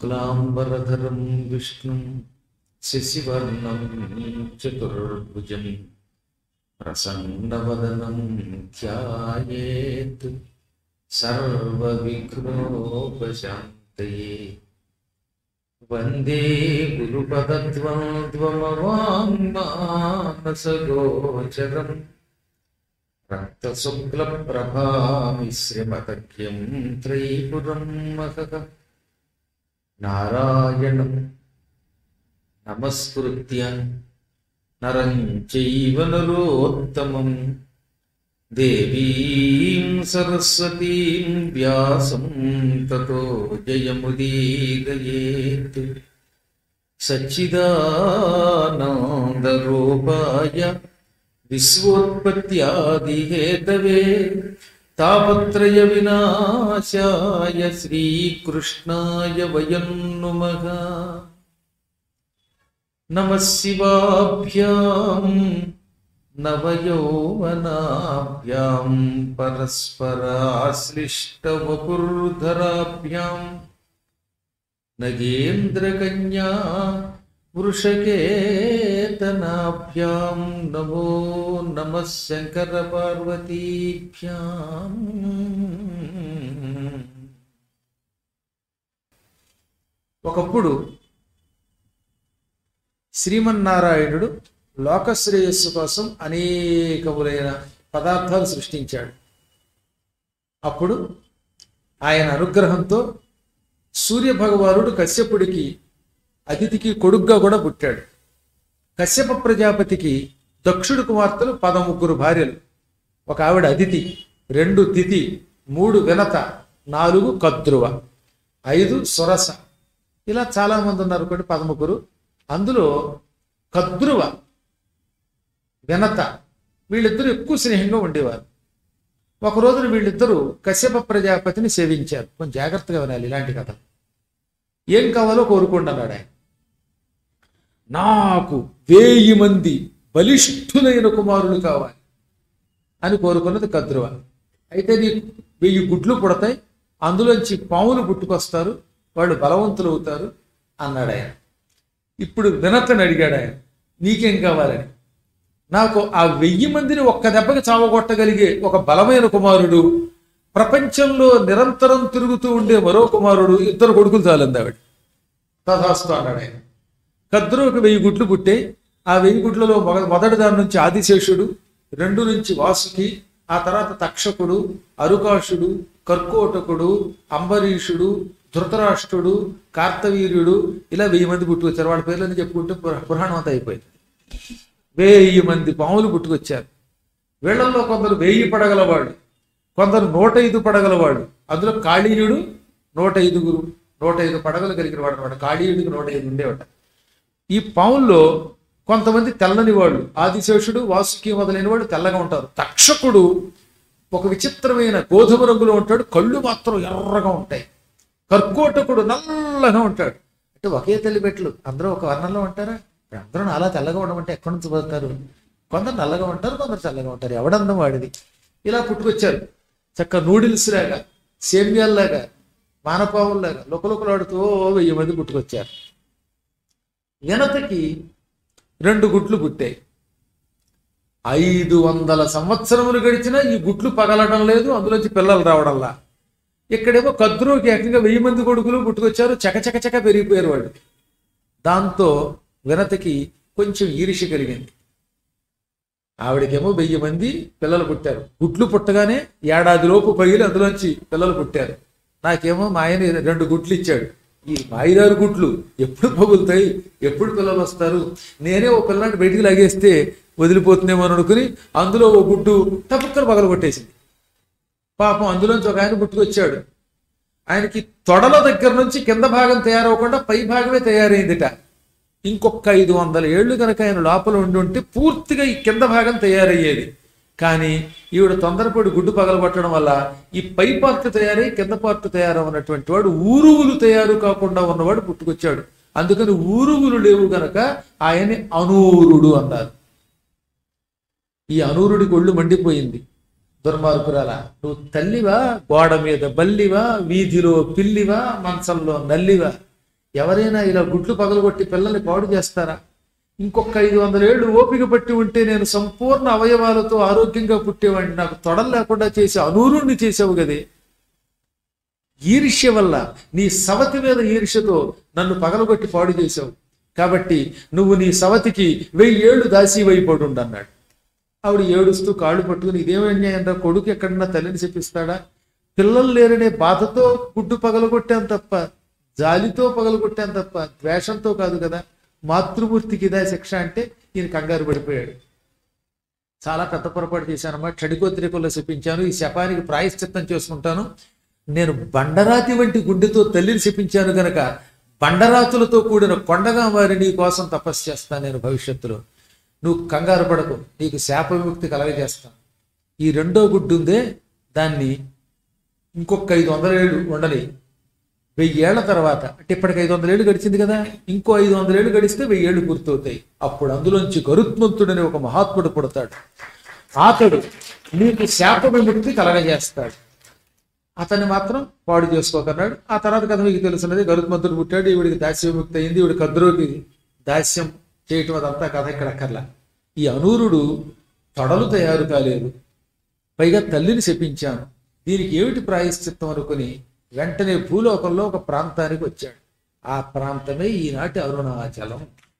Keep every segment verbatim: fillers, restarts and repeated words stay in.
శుక్లాంబరధరం విష్ణుం శశివర్ణం చతుర్భుజం ప్రసన్నవదనం ధ్యాయేత్ సర్వవిఘ్నోపశాంతయే. వందే గురుపదద్వంద్వమవాంగ్మానసగోచరం రక్తశుక్లప్రభామిశ్రమతక్యం త్రైపురం మహః. నారాయణం నమస్కృత్య నరం చైవ నరోత్తమం దేవీం సరస్వతీం వ్యాసం తతో జయముదీరయేత్. సచ్చిదానందరూపాయ విశ్వోత్పత్యాదిహేతవే తాపత్రయ వినాశాయ శ్రీకృష్ణాయ వయం నుమః. నమః శివాభ్యాం నవయౌవనాభ్యాం పరస్పరాశ్లిష్టవపుర్ధరాభ్యాం నగేంద్రకన్యా వృషకేతనాభ్యాం నమో నమః శంకర పార్వతీభ్యాం. ఒకప్పుడు శ్రీమన్నారాయణుడు లోకశ్రేయస్సు కోసం అనేకములైన పదార్థాలు సృష్టించాడు. అప్పుడు ఆయన అనుగ్రహంతో సూర్యభగవానుడు కశ్యపుడికి అతిథికి కొడుగ్గా కూడా పుట్టాడు. కశ్యప ప్రజాపతికి దక్షుడు కుమార్తెలు పదముగ్గురు భార్యలు. ఒక ఆవిడ అదితి, రెండు తిథి, మూడు వినత, నాలుగు కద్రువ, ఐదు సురస, ఇలా చాలా మంది ఉన్నారు కూడా పదముగ్గురు. అందులో కద్రువ, వినత వీళ్ళిద్దరూ ఎక్కువ స్నేహంగా ఉండేవారు. ఒక రోజున వీళ్ళిద్దరూ కశ్యప ప్రజాపతిని సేవించారు. కొంచెం జాగ్రత్తగా వినాలి ఇలాంటి కథ. ఏం కావాలో కోరుకోండి అన్నాడు ఆయన. నాకు వేయి మంది బలిష్ఠులైన కుమారులు కావాలి అని కోరుకున్నది కద్రువ. అయితే నీకు వెయ్యి గుడ్లు పుడతాయి, అందులోంచి పాములు పుట్టుకొస్తారు, వాళ్ళు బలవంతులు అవుతారు అన్నాడు ఆయన. ఇప్పుడు వినతని అడిగాడు ఆయన, నీకేం కావాలని. నాకు ఆ వెయ్యి మందిని ఒక్క దెబ్బకి చావగొట్టగలిగే ఒక బలమైన కుమారుడు, ప్రపంచంలో నిరంతరం తిరుగుతూ ఉండే మరో కుమారుడు, ఇద్దరు కొడుకులు చాలంది ఆవిడ. తథాస్తు అన్నాడు ఆయన. కద్రువుకి వెయ్యి గుడ్లు పుట్టే. ఆ వెయ్యి గుడ్లలో మొద మొదటి దాని నుంచి ఆదిశేషుడు, రెండు నుంచి వాసుకి, ఆ తర్వాత తక్షకుడు, అరుకాషుడు, కర్కోటకుడు, అంబరీషుడు, ధృతరాష్ట్రుడు, కార్తవీర్యుడు, ఇలా వెయ్యి మంది పుట్టుకొచ్చారు. వాళ్ళ పేర్లని చెప్పుకుంటే పురాణం అంతా అయిపోయింది. వెయ్యి మంది పాములు పుట్టుకొచ్చారు. వీళ్ళల్లో కొందరు వెయ్యి పడగలవాళ్ళు, కొందరు నూట ఐదు పడగలవాళ్ళు. అందులో కాళీయుడు నూట ఐదుగురు నూట ఐదు పడగలు కలిగిన వాడు అనమాట. కాళీయుడికి నూట ఐదు ఉండేవాట. ఈ పాముల్లో కొంతమంది తెల్లని వాళ్ళు, ఆదిశేషుడు, వాసుకి మొదలైన వాళ్ళు తెల్లగా ఉంటారు. తక్షకుడు ఒక విచిత్రమైన గోధుమ రంగులో ఉంటాడు, కళ్ళు మాత్రం ఎర్రగా ఉంటాయి. కర్కోటకుడు నల్లగా ఉంటాడు. అంటే ఒకే తల్లి పెట్టలు అందరూ ఒక వర్ణంలో ఉంటారా? అందరూ అలా తెల్లగా ఉండమంటే ఎక్కడి నుంచి పోతారు? కొందరు నల్లగా ఉంటారు, కొందరు తెల్లగా ఉంటారు. ఎవడందం వాడిది. ఇలా పుట్టుకొచ్చారు. చక్క నూడిల్స్ లాగా, సేమ్యాల్లాగా, మానపావుల్లాగా లుకలుకలాడుతూ వెయ్యి మంది పుట్టుకొచ్చారు. వినతకి రెండు గుడ్లు పుట్టాయి. ఐదు వందల సంవత్సరములు గడిచినా ఈ గుడ్లు పగలడం లేదు, అందులోంచి పిల్లలు రావడంలా. ఇక్కడేమో కద్రువుకి ఏకంగా వెయ్యి మంది కొడుకులు పుట్టుకొచ్చారు. చకచక చక పెరిగిపోయారు వాళ్ళు. దాంతో వినతకి కొంచెం ఈర్ష్య కలిగింది. ఆవిడకేమో వెయ్యి మంది పిల్లలు పుట్టారు. గుడ్లు పుట్టగానే ఏడాదిలోపు పగిలి అందులోంచి పిల్లలు పుట్టారు. నాకేమో మా ఆయన రెండు గుడ్లు ఇచ్చాడు. ఈ మాయిదారు గుడ్లు ఎప్పుడు పగులుతాయి, ఎప్పుడు పిల్లలు వస్తారు, నేనే ఓ పిల్లలాంటి బయటికి లాగేస్తే వదిలిపోతుందేమో అని అనుకుని అందులో ఓ గుడ్డు తప్పుకొని పగలు కొట్టేసింది. పాపం అందులోంచి ఒక ఆయన పుట్టుకొచ్చాడు. ఆయనకి తొడల దగ్గర నుంచి కింద భాగం తయారవకుండా పై భాగమే తయారైందిట. ఇంకొక ఐదు వందల ఏళ్ళు కనుక ఆయన లోపల ఉండి ఉంటే పూర్తిగా ఈ కింద భాగం తయారయ్యేది. కానీ ఈవిడ తొందరపడి గుడ్డు పగలగొట్టడం వల్ల ఈ పై పార్ట్ తయారై కింద పార్ట్ తయారవనటువంటి వాడు, ఊరువులు తయారు కాకుండా ఉన్నవాడు పుట్టుకొచ్చాడు. అందుకని ఊరువులు లేవు గనక ఆయన్ని అనూరుడు అన్నారు. ఈ అనూరుడికి ఒళ్ళు మండిపోయింది. దుర్మార్గురాల, నువ్వు తల్లివా, గోడ మీద బల్లివా, వీధిలో పిల్లివా, మంచంలో నల్లివా, ఎవరైనా ఇలా గుడ్లు పగలగొట్టి పిల్లల్ని పాడు చేస్తారా? ఇంకొక ఐదు వందల ఏళ్ళు ఓపిక పట్టి ఉంటే నేను సంపూర్ణ అవయవాలతో ఆరోగ్యంగా పుట్టేవాడిని. నాకు తొడలు లేకుండా చేసి అనూరుణ్ణి చేసావు గదే. ఈర్ష్య వల్ల, నీ సవతి మీద ఈర్ష్యతో నన్ను పగలగొట్టి పాడు చేశావు. కాబట్టి నువ్వు నీ సవతికి వెయ్యి ఏళ్ళు దాసీవైపోతుండు అన్నాడు. ఆవిడ ఏడుస్తూ కాళ్ళు పట్టుకుని, ఇదేమి అన్యాయం రా, కొడుకు ఎక్కడన్నా తల్లిని చెప్పిస్తాడా? పిల్లలు లేరనే బాధతో గుడ్డు పగలగొట్టాను తప్ప, జాలితో పగలగొట్టాను తప్ప ద్వేషంతో కాదు కదా. మాతృమూర్తికి ఇదా శిక్ష అంటే ఈయన కంగారు పడిపోయాడు. చాలా పెద్ద పొరపాటు చేశానమ్మా, క్షడికోత్రికుల్లో శపించాను, ఈ శపానికి ప్రాయశ్చిత్తం చేసుకుంటాను. నేను బండరాతి వంటి గుండెతో తల్లిని శపించాను గనక బండరాతులతో కూడిన కొండగా మారి నీ కోసం తపస్సు చేస్తాను నేను భవిష్యత్తులో. నువ్వు కంగారు పడకు, నీకు శాప విముక్తి కలగజేస్తాను. ఈ రెండో గుడ్డు ఉందే, దాన్ని ఇంకొక ఐదు వందల ఏళ్ళు ఉండని, వెయ్యి ఏళ్ల తర్వాత, అంటే ఇప్పటికి ఐదు వందల ఏళ్ళు గడిచింది కదా, ఇంకో ఐదు వందల ఏళ్ళు గడిస్తే వెయ్యి ఏళ్ళు పూర్తవుతాయి. అప్పుడు అందులోంచి గరుత్మంతుడని ఒక మహాత్ముడు పుడతాడు. అతడు నీకు శాప విముక్తి కలగజేస్తాడు. అతన్ని మాత్రం పాడు చేసుకోకన్నాడు. ఆ తర్వాత కథ మీకు తెలుసున్నది. గరుత్మంతుడు పుట్టాడు, ఈవిడికి దాస్య విముక్తి అయింది, ఈవిడి కద్రోకి దాస్యం చేయటం అదంతా కథ ఇక్కడ అక్కర్లా. ఈ అనూరుడు తొడలు తయారు కాలేదు, పైగా తల్లిని శపించాను, దీనికి ఏమిటి ప్రాయశ్చిత్తం అనుకుని వెంటనే భూలోకంలో ఒక ప్రాంతానికి వచ్చాడు. ఆ ప్రాంతమే ఈనాటి అరుణాచలం.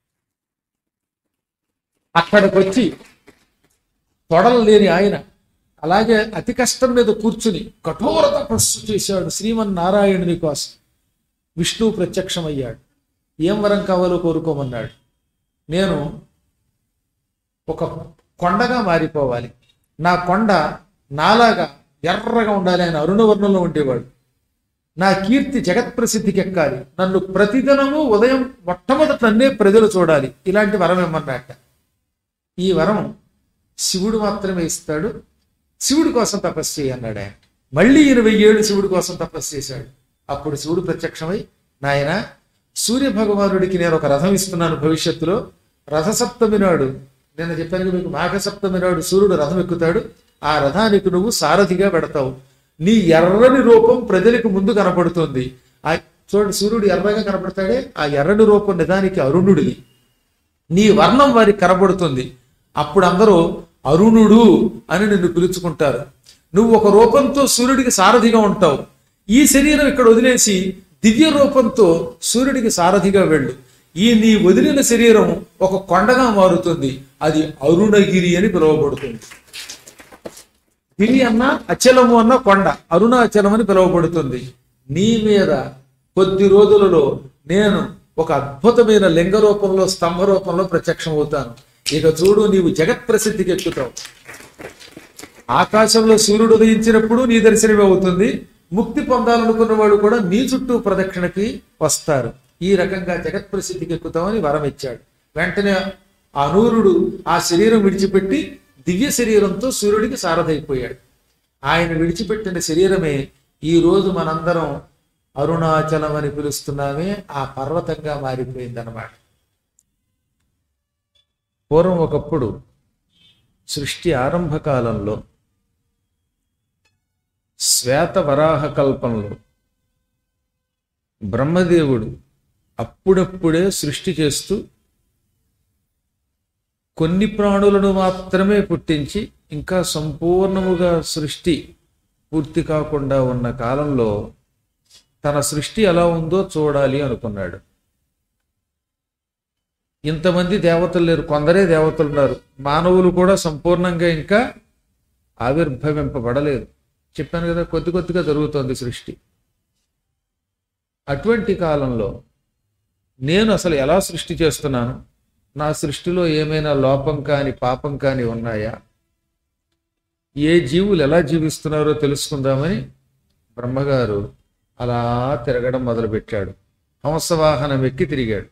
అక్కడికి వచ్చి తొడలు లేని ఆయన అలాగే అతి కష్టం మీద కూర్చుని కఠోర తపస్సు చేశాడు శ్రీమన్నారాయణుని కోసం. విష్ణువు ప్రత్యక్షమయ్యాడు. ఏం వరం కావాలో కోరుకోమన్నాడు. నేను ఒక కొండగా మారిపోవాలి, నా కొండ నాలాగా ఎర్రగా ఉండాలి. ఆయన అరుణవర్ణంలో ఉండేవాడు. నా కీర్తి జగత్ప్రసిద్ధికి ఎక్కాలి, నన్ను ప్రతిదినము ఉదయం మొట్టమొదట నన్నే ప్రజలు చూడాలి. ఇలాంటి వరం ఏమన్నట్ట. ఈ వరం శివుడు మాత్రమే ఇస్తాడు. శివుడి కోసం తపస్సు చేయి అన్నాడు ఆయన. మళ్ళీ ఇరవై ఏళ్ళు శివుడి కోసం తపస్సు చేశాడు. అప్పుడు శివుడు ప్రత్యక్షమై, నాయన సూర్య భగవానుడికి నేను ఒక రథం ఇస్తున్నాను భవిష్యత్తులో. రథసప్తమి నాడు, నేను చెప్పాను మీకు, మాఘసప్తమి నాడు సూర్యుడు రథం ఎక్కుతాడు. ఆ రథానికి నువ్వు సారథిగా పెడతావు. నీ ఎర్రని రూపం ప్రజలకు ముందు కనపడుతుంది. ఆ చూడండి, సూర్యుడు ఎర్రగా కనపడతాడే, ఆ ఎర్రని రూపం నిజానికి అరుణుడిది. నీ వర్ణం వారికి కనపడుతుంది. అప్పుడు అందరూ అరుణుడు అని నిన్ను పిలుచుకుంటారు. నువ్వు ఒక రూపంతో సూర్యుడికి సారథిగా ఉంటావు. ఈ శరీరం ఇక్కడ వదిలేసి దివ్య రూపంతో సూర్యుడికి సారథిగా వెళ్ళు. ఈ నీ వదిలిన శరీరం ఒక కొండగా మారుతుంది. అది అరుణగిరి అని పిలువబడుతుంది. గిరి అన్న అచలము అన్న కొండ, అరుణాచలం అని పిలువబడుతుంది. నీ మీద కొద్ది రోజులలో నేను ఒక అద్భుతమైన లింగ రూపంలో, స్తంభ రూపంలో ప్రత్యక్షం అవుతాను. ఇక చూడు, నీవు జగత్ ప్రసిద్ధికి ఎక్కుతావు. ఆకాశంలో సూర్యుడు ఉదయించినప్పుడు నీ దర్శనమే అవుతుంది. ముక్తి పొందాలనుకున్న వాళ్ళు కూడా నీ చుట్టూ ప్రదక్షిణకి వస్తారు. ఈ రకంగా జగత్ ప్రసిద్ధికి ఎక్కుతామని వరం ఇచ్చాడు. వెంటనే అనూరుడు ఆ శరీరం విడిచిపెట్టి దివ్య శరీరంతో సూర్యుడికి సారథైపోయాడు. ఆయన విడిచిపెట్టిన శరీరమే ఈ రోజు మనందరం అరుణాచలం అని పిలుస్తున్నామే ఆ పర్వతంగా మారిపోయిందన్నమాట. పూర్వం ఒకప్పుడు సృష్టి ఆరంభ కాలంలో శ్వేత వరాహ కల్పంలో బ్రహ్మదేవుడు అప్పుడప్పుడే సృష్టి చేస్తూ కొన్ని ప్రాణులను మాత్రమే పుట్టించి ఇంకా సంపూర్ణముగా సృష్టి పూర్తి కాకుండా ఉన్న కాలంలో తన సృష్టి ఎలా ఉందో చూడాలి అనుకున్నాడు. ఇంతమంది దేవతలు లేరు, కొందరే దేవతలు ఉన్నారు. మానవులు కూడా సంపూర్ణంగా ఇంకా ఆవిర్భవింపబడలేదు. చెప్పాను కదా, కొద్ది కొద్దిగా జరుగుతోంది సృష్టి. అటువంటి కాలంలో నేను అసలు ఎలా సృష్టి చేస్తున్నాను, నా సృష్టిలో ఏమైనా లోపం కాని పాపం కాని ఉన్నాయా, ఏ జీవులు ఎలా జీవిస్తున్నారో తెలుసుకుందామని బ్రహ్మగారు అలా తిరగడం మొదలుపెట్టాడు. హంసవాహనం ఎక్కి తిరిగాడు.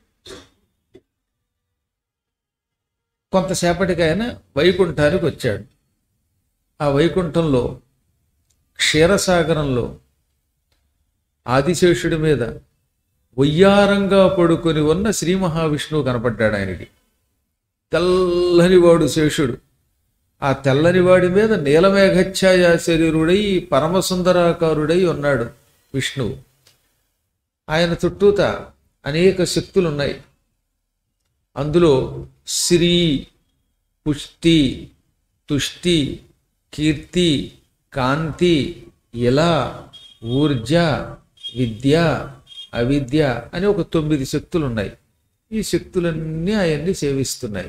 కొంతసేపటికి ఆయన వైకుంఠానికి వచ్చాడు. ఆ వైకుంఠంలో క్షీరసాగరంలో ఆదిశేషుడి మీద వయ్యారంగా పడుకొని ఉన్న శ్రీ మహావిష్ణువు కనపడ్డాడు ఆయనకి. తెల్లనివాడు శేషుడు. ఆ తెల్లనివాడి మీద నీలమేఘఛాయ శరీరుడై పరమసుందరాకారుడై ఉన్నాడు విష్ణువు. ఆయన చుట్టూత అనేక శక్తులు ఉన్నాయి. అందులో శ్రీ, పుష్టి, తుష్టి, కీర్తి, కాంతి, ఇలా, ఊర్జ, విద్య, అవిద్య అని ఒక తొమ్మిది శక్తులు ఉన్నాయి. ఈ శక్తులన్నీ ఆయన్ని సేవిస్తున్నాయి.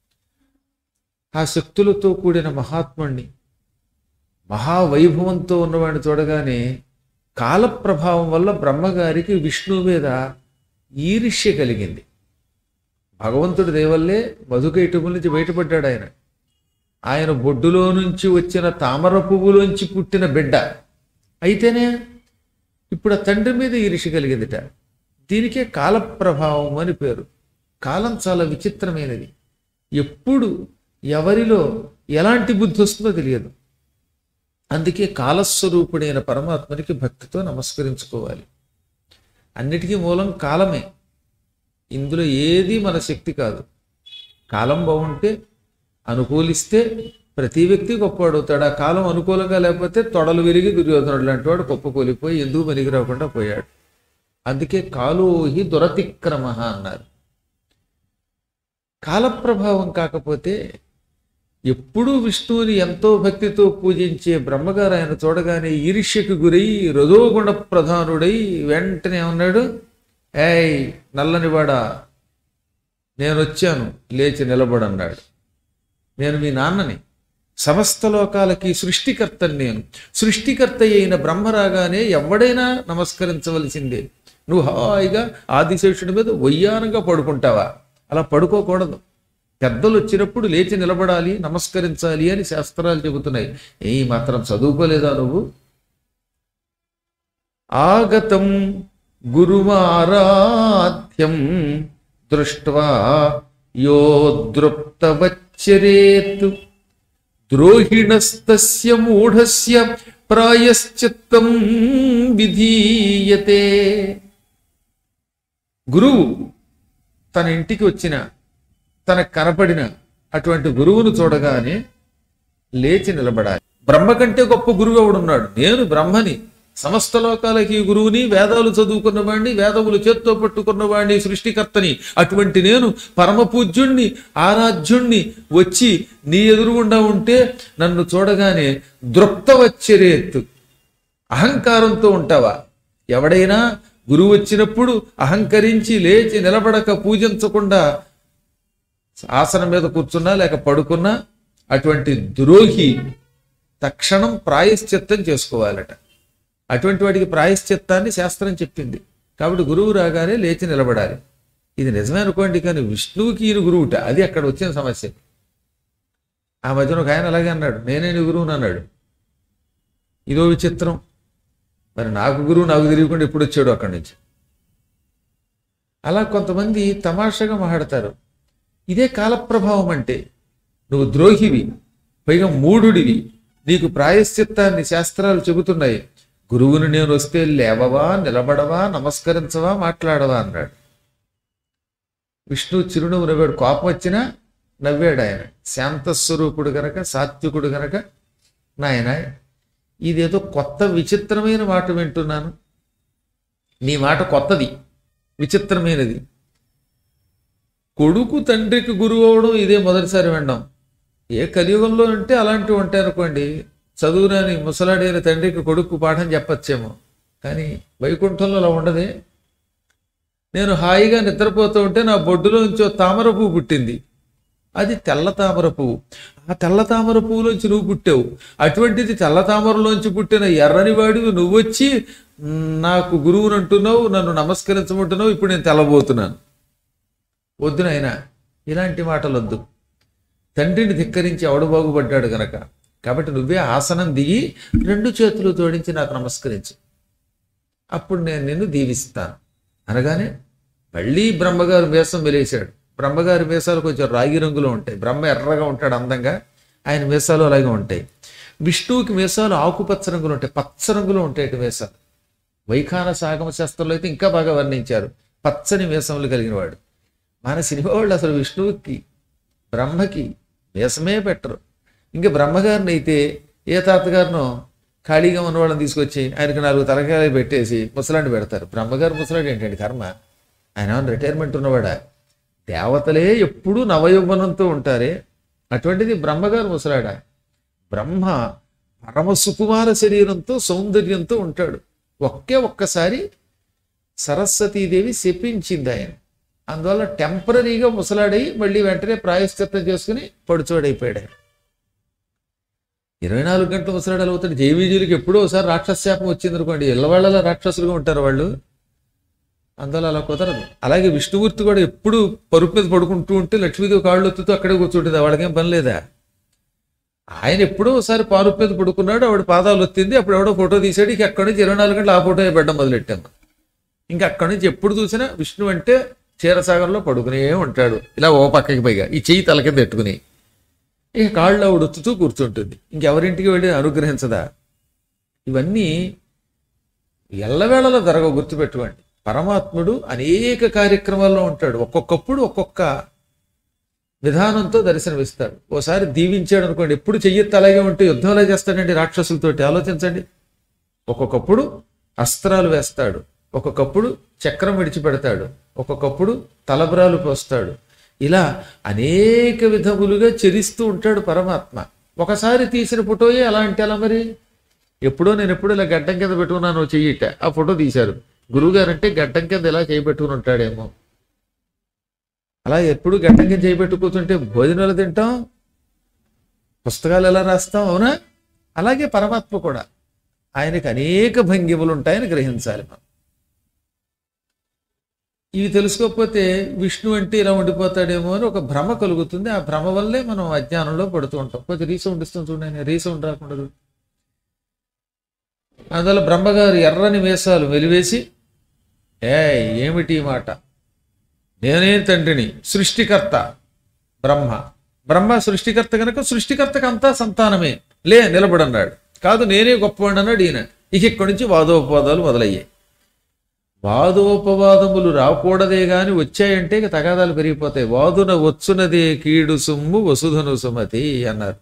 ఆ శక్తులతో కూడిన మహాత్ముణ్ణి, మహావైభవంతో ఉన్నవాడిని చూడగానే కాల ప్రభావం వల్ల బ్రహ్మగారికి విష్ణువు మీద ఈర్ష్య కలిగింది. భగవంతుడి దయవల్లే మధుకైటముల నుంచి బయటపడ్డాడు ఆయన. ఆయన బొడ్డులో నుంచి వచ్చిన తామర పువ్వులోంచి పుట్టిన బిడ్డ అయితేనే ఇప్పుడు ఆ తండ్రి మీద ఈర్ష్య కలిగిందిట. దీనికే కాలప్రభావం అని పేరు. కాలం చాలా విచిత్రమైనది. ఎప్పుడు ఎవరిలో ఎలాంటి బుద్ధి వస్తుందో తెలియదు. అందుకే కాలస్వరూపుడైన పరమాత్మనికి భక్తితో నమస్కరించుకోవాలి. అన్నిటికీ మూలం కాలమే. ఇందులో ఏది మన శక్తి కాదు. కాలం బాగుంటే, అనుకూలిస్తే ప్రతి వ్యక్తి గొప్పవాడవుతాడు. ఆ కాలం అనుకూలంగా లేకపోతే తొడలు విరిగి దుర్యోధనుడు లాంటి వాడు గొప్పకూలిపోయి ఎందుకు పనికి రాకుండా పోయాడు. అందుకే కాలోహి దురతిక్రమ అన్నారు. కాలప్రభావం కాకపోతే ఎప్పుడూ విష్ణువుని ఎంతో భక్తితో పూజించే బ్రహ్మగారు ఆయన చూడగానే ఈర్ష్యకు గురై రజోగుణ ప్రధానుడై వెంటనే ఉన్నాడు, ఏయ్ నల్లనివాడా, నేను వచ్చాను, లేచి నిలబడన్నాడు. నేను మీ నాన్నని, సమస్త లోకాలకి సృష్టికర్తని నేను. సృష్టికర్త అయిన బ్రహ్మరాగానే ఎవడైనా నమస్కరించవలసిందే. నువ్వు హాయిగా ఆదిశేషుడి మీద వయ్యానంగా పడుకుంటావా? అలా పడుకోకూడదు. పెద్దలు వచ్చినప్పుడు లేచి నిలబడాలి, నమస్కరించాలి అని శాస్త్రాలు చెబుతున్నాయి. ఏ మాత్రం చదువుకోలేదా నువ్వు? ఆగతం గురుమారాధ్యం దృష్ట్వా యో దృప్తవచ్చరేత్ ద్రోహిణస్తస్య మూఢస్య ప్రాయశ్చిత్తం విధీయతే. గురువు తన ఇంటికి వచ్చిన, తనకు కనపడిన అటువంటి గురువును చూడగానే లేచి నిలబడాలి. బ్రహ్మ కంటే గొప్ప గురువు ఎవడున్నాడు? నేను బ్రహ్మని, సమస్త లోకాలకి గురువుని, వేదాలు చదువుకున్నవాడిని, వేదములు చేత్తో పట్టుకున్నవాడిని, సృష్టికర్తని. అటువంటి నేను పరమ పూజ్యుణ్ణి, ఆరాధ్యుణ్ణి వచ్చి నీ ఎదురుగుండా ఉంటే నన్ను చూడగానే దృప్తవచ్చరేత్, అహంకారంతో ఉంటావా? ఎవడైనా గురువు వచ్చినప్పుడు అహంకరించి లేచి నిలబడక పూజించకుండా ఆసనం మీద కూర్చున్నా లేక పడుకున్నా అటువంటి ద్రోహి తక్షణం ప్రాయశ్చిత్తం చేసుకోవాలట. అటువంటి వాడికి ప్రాయశ్చిత్తాన్ని శాస్త్రం చెప్పింది. కాబట్టి గురువు రాగానే లేచి నిలబడాలి. ఇది నిజమే అనుకోండి, కానీ విష్ణువుకి ఈయన గురువుట, అది అక్కడ వచ్చిన సమస్య. ఆ మధ్యన ఒక ఆయన అలాగే అన్నాడు, నేనే నీ గురువుని అన్నాడు. ఇదో విచిత్రం. మరి నాకు గురువు నాకు తెలియకుండా ఎప్పుడు వచ్చాడు అక్కడి నుంచి. అలా కొంతమంది తమాషాగా మాట్లాడతారు. ఇదే కాలప్రభావం అంటే. నువ్వు ద్రోహివి, పైగా మూఢుడివి, నీకు ప్రాయశ్చిత్తాన్ని శాస్త్రాలు చెబుతున్నాయి. గురువుని నేను వస్తే లేవవా, నిలబడవా, నమస్కరించవా, మాట్లాడవా అన్నాడు. విష్ణు చిరునవ్వు నవ్వాడు. కోపం వచ్చినా నవ్వాడు ఆయన. శాంతస్వరూపుడు గనక, సాత్వికుడు గనక, నాయన ఇదేదో కొత్త విచిత్రమైన మాట వింటున్నాను. నీ మాట కొత్తది, విచిత్రమైనది. కొడుకు తండ్రికి గురువు అవడం ఇదే మొదటిసారి వినడం. ఏ కలియుగంలో అంటే అలాంటివి ఉంటాయి అనుకోండి. చదువురాని ముసలాడైన తండ్రికి కొడుకు పాఠం చెప్పచ్చేమో, కానీ వైకుంఠంలో అలా ఉండదే. నేను హాయిగా నిద్రపోతూ ఉంటే నా బొడ్డులో నుంచి తామర పువ్వు పుట్టింది. అది తెల్ల తామర పువ్వు. ఆ తెల్ల తామర పువ్వులోంచి నువ్వు పుట్టావు. అటువంటిది తెల్ల తామరలోంచి పుట్టిన ఎర్రని వాడివి నువ్వొచ్చి నాకు గురువుని అంటున్నావు, నన్ను నమస్కరించమంటున్నావు. ఇప్పుడు నేను తెల్లబోతున్నాను. వద్దు నాయనా, ఇలాంటి మాటలు వద్దు. తండ్రిని ధిక్కరించి ఎవడు బాగుపడ్డాడు గనక. కాబట్టి నువ్వే ఆసనం దిగి రెండు చేతులు జోడించి నాకు నమస్కరించు, అప్పుడు నేను నిన్ను దీవిస్తాను అనగానే మళ్ళీ బ్రహ్మగారు మీసం వెలేశాడు. బ్రహ్మగారి మీసాలు కొంచెం రాగి రంగులో ఉంటాయి. బ్రహ్మ ఎర్రగా ఉంటాడు అందంగా, ఆయన మీసాలు అలాగే ఉంటాయి. విష్ణువుకి మీసాలు ఆకుపచ్చ రంగులు ఉంటాయి, పచ్చ రంగులో ఉంటాయి మీసాలు. వైఖానస ఆగమ శాస్త్రంలో అయితే ఇంకా బాగా వర్ణించారు, పచ్చని మీసములు కలిగిన వాడు. మన సినిమా వాళ్ళు అసలు విష్ణువుకి బ్రహ్మకి మీసమే పెట్టరు. ఇంకా బ్రహ్మగారిని అయితే ఏ తాతగారినో ఖాళీగా ఉన్నవాళ్ళని తీసుకొచ్చి ఆయనకు నాలుగు తలకాయలు పెట్టేసి ముసలాండి పెడతారు. బ్రహ్మగారు ముసలాడు ఏంటండి కర్మ? ఆయన రిటైర్మెంట్ ఉన్నవాడా? దేవతలే ఎప్పుడూ నవయౌవనంతో ఉంటారే, అటువంటిది బ్రహ్మగారు ముసలాడా. బ్రహ్మ పరమ సుకుమార శరీరంతో సౌందర్యంతో ఉంటాడు. ఒకే ఒక్కసారి సరస్వతీదేవి శపించింది ఆయన. అందువల్ల టెంపరీగా ముసలాడై మళ్ళీ వెంటనే ప్రాయశ్చిత్తం చేసుకుని పడుచోడైపోయాడు. ఇరవై నాలుగు గంటలు ముసలాడాలు అవుతాడు. జైవీజీలకు ఎప్పుడో ఒకసారి రాక్షస శాపం వచ్చింది అనుకోండి, ఇళ్ళవాళ్ళలో రాక్షసులుగా ఉంటారు వాళ్ళు. అందువల్ల అలా కుదరదు. అలాగే విష్ణుమూర్తి కూడా ఎప్పుడు పరుపు మీద పడుకుంటూ ఉంటే లక్ష్మీదేవి కాళ్ళు ఒత్తుతూ అక్కడే కూర్చుంటుంది. వాళ్ళకేం పని లేదా? ఆయన ఎప్పుడో ఒకసారి పారుపు మీద పడుకున్నాడు, ఆవిడ పాదాలు ఒత్తింది, అప్పుడు ఎవడో ఫోటో తీసాడు. ఇక అక్కడి నుంచి ఇరవై నాలుగు గంటలు ఆ ఫోటో పెట్టడం మొదలెట్టాము. ఇంకా అక్కడి నుంచి ఎప్పుడు చూసినా విష్ణు అంటే క్షీరసాగర్లో పడుకునే ఉంటాడు, ఇలా ఓ పక్కకి పైగా ఈ చెయ్యి తల కింద పెట్టుకుని. ఇక కాళ్ళు ఆవిడ ఒత్తుతూ కూర్చుంటుంది. ఇంకెవరింటికి వెళ్ళి అనుగ్రహించదా? ఇవన్నీ ఎల్లవేళలో జరగవు, గుర్తుపెట్టుకోండి. పరమాత్ముడు అనేక కార్యక్రమాల్లో ఉంటాడు. ఒక్కొక్కప్పుడు ఒక్కొక్క విధానంతో దర్శనమిస్తాడు. ఓసారి దీవించాడు అనుకోండి, ఎప్పుడు చెయ్యెత్తి అలాగే ఉంటే యుద్ధంలో చేస్తాడండి రాక్షసులతోటి. ఆలోచించండి. ఒక్కొక్కప్పుడు అస్త్రాలు వేస్తాడు, ఒక్కొక్కప్పుడు చక్రం విడిచిపెడతాడు, ఒక్కొక్కప్పుడు తలబ్రాలు పోస్తాడు. ఇలా అనేక విధములుగా చరిస్తూ ఉంటాడు పరమాత్మ. ఒకసారి తీసిన ఫోటోయే అలా అంటే అలా. మరి ఎప్పుడో నేను ఎప్పుడు ఇలా గడ్డం కింద పెట్టుకున్నాను చెయ్యిట, ఆ ఫోటో తీశారు. గురువుగారు అంటే గడ్డం కింద ఇలా చేయబెట్టుకుని ఉంటాడేమో. అలా ఎప్పుడు గడ్డం కింద చేయబెట్టు కూర్చుంటే భోజనాలు తింటాం, పుస్తకాలు ఎలా రాస్తాం, అవునా? అలాగే పరమాత్మ కూడా ఆయనకి అనేక భంగిములు ఉంటాయని గ్రహించాలి మనం. ఇవి తెలుసుకోకపోతే విష్ణు అంటే ఇలా ఉండిపోతాడేమో అని ఒక భ్రమ కలుగుతుంది. ఆ భ్రమ వల్లే మనం అజ్ఞానంలో పడుతూ ఉంటాం. కొంచెం రీసౌండ్ ఇస్తాం చూడండి, రీసౌండ్ రాకుండా. అందువల్ల బ్రహ్మగారు ఎర్రని వేషాలు వెలివేసి, ఏ ఏమిటి మాట, నేనే తండ్రిని, సృష్టికర్త బ్రహ్మ. బ్రహ్మ సృష్టికర్త కనుక సృష్టికర్తకు అంతా సంతానమే, లే నిలబడన్నాడు. కాదు నేనే గొప్పవాడు అన్నాడు ఈయన. ఇక ఇక్కడి నుంచి వాదోపవాదాలు మొదలయ్యాయి. వాదోపవాదములు రాకూడదే గాని వచ్చాయంటే ఇక తగాదాలు పెరిగిపోతాయి. వాదున వచ్చునదే కీడు సుమ్ము వసుధను సుమతి అన్నారు.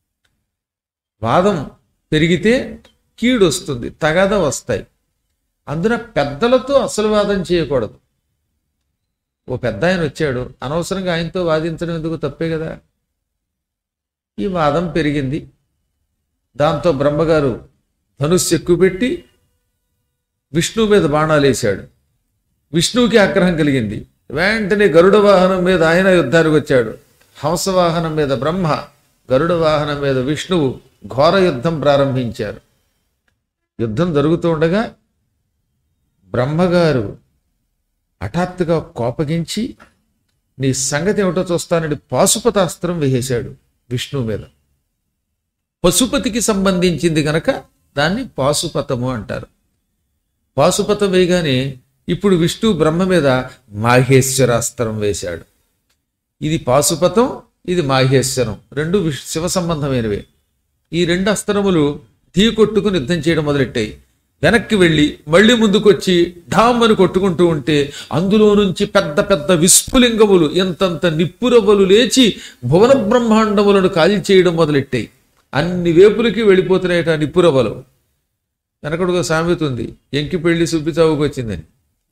వాదం పెరిగితే కీడు వస్తుంది, తగాద వస్తాయి. అందున పెద్దలతో అసలు వాదం చేయకూడదు. ఓ పెద్ద ఆయన వచ్చాడు, అనవసరంగా ఆయనతో వాదించడం ఎందుకు, తప్పే కదా. ఈ వాదం పెరిగింది. దాంతో బ్రహ్మగారు ధనుస్సు ఎక్కుపెట్టి విష్ణువు మీద బాణాలు వేశాడు. విష్ణువుకి ఆగ్రహం కలిగింది. వెంటనే గరుడ వాహనం మీద ఆయన యుద్ధానికి వచ్చాడు. హంసవాహనం మీద బ్రహ్మ, గరుడ వాహనం మీద విష్ణువు ఘోర యుద్ధం ప్రారంభించారు. యుద్ధం జరుగుతూ ఉండగా బ్రహ్మగారు హఠాత్తుగా కోపగించి, నీ సంగతి ఏమిటో చూస్తానని పాశుపతాస్త్రం వేసేశాడు విష్ణువు మీద. పశుపతికి సంబంధించింది గనక దాన్ని పాశుపతము అంటారు. పాశుపతం వేయగానే ఇప్పుడు విష్ణు బ్రహ్మ మీద మాహేశ్వరాస్త్రం వేశాడు. ఇది పాశుపతం, ఇది మాహేశ్వరం, రెండు శివ సంబంధమైనవే. ఈ రెండు అస్త్రములు ఢీ కొట్టుకుని యుద్ధం చేయడం మొదలెట్టాయి. వెనక్కి వెళ్ళి మళ్ళీ ముందుకొచ్చి ఢామ్ అని కొట్టుకుంటూ ఉంటే అందులో నుంచి పెద్ద పెద్ద విస్ఫులింగములు, ఎంతంత నిప్పురవ్వలు లేచి భువన బ్రహ్మాండములను కాల్చేయడం మొదలెట్టాయి. అన్ని వేపులకి వెళ్ళిపోతున్నాయట నిప్పురవ్వలు. వెనకడుగా సామెత ఉంది, ఎంకి పెళ్లి సుబ్బి చావుకు వచ్చిందని.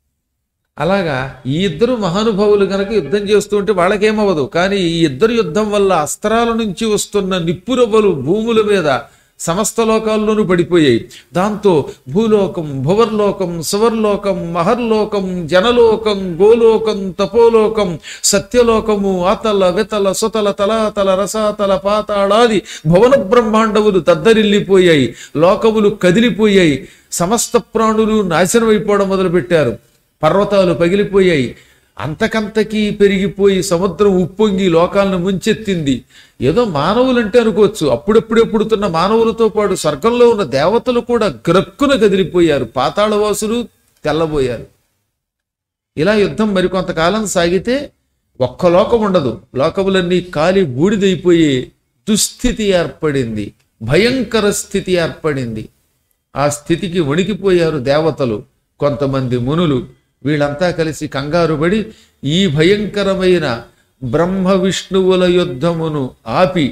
అలాగా ఈ ఇద్దరు మహానుభావులు కనుక యుద్ధం చేస్తూ ఉంటే వాళ్ళకేమవ్వదు. కానీ ఈ ఇద్దరు యుద్ధం వల్ల అస్త్రాల నుంచి వస్తున్న నిప్పురవ్వలు భూముల మీద సమస్త లోకాల్లోనూ పడిపోయాయి. దాంతో భూలోకం, భువర్లోకం, సువర్లోకం, మహర్లోకం, జనలోకం, గోలోకం, తపోలోకం, సత్యలోకము, అతల వితల సుతల తలాతల రసాతల పాతాళాది భువన బ్రహ్మాండములు దద్దరిల్లిపోయాయి. లోకములు కదిలిపోయాయి. సమస్త ప్రాణులు నాశనం అయిపోవడం మొదలుపెట్టారు. పర్వతాలు పగిలిపోయాయి. అంతకంతకీ పెరిగిపోయి సముద్రం ఉప్పొంగి లోకాలను ముంచెత్తింది. ఏదో మానవులంటే అనుకోవచ్చు, అప్పుడప్పుడే పుడుతున్న మానవులతో పాటు స్వర్గంలో ఉన్న దేవతలు కూడా గ్రక్కున కదిలిపోయారు. పాతాళవాసులు తెల్లబోయారు. ఇలా యుద్ధం మరికొంతకాలం సాగితే ఒక్క లోకం ఉండదు, లోకములన్నీ కాలి బూడిదైపోయే దుస్థితి ఏర్పడింది. భయంకర స్థితి ఏర్పడింది. ఆ స్థితికి వణికిపోయారు దేవతలు, కొంతమంది మునులు. వీళ్ళంతా కలిసి కంగారు పడి ఈ భయంకరమైన బ్రహ్మ విష్ణువుల యుద్ధమును ఆపి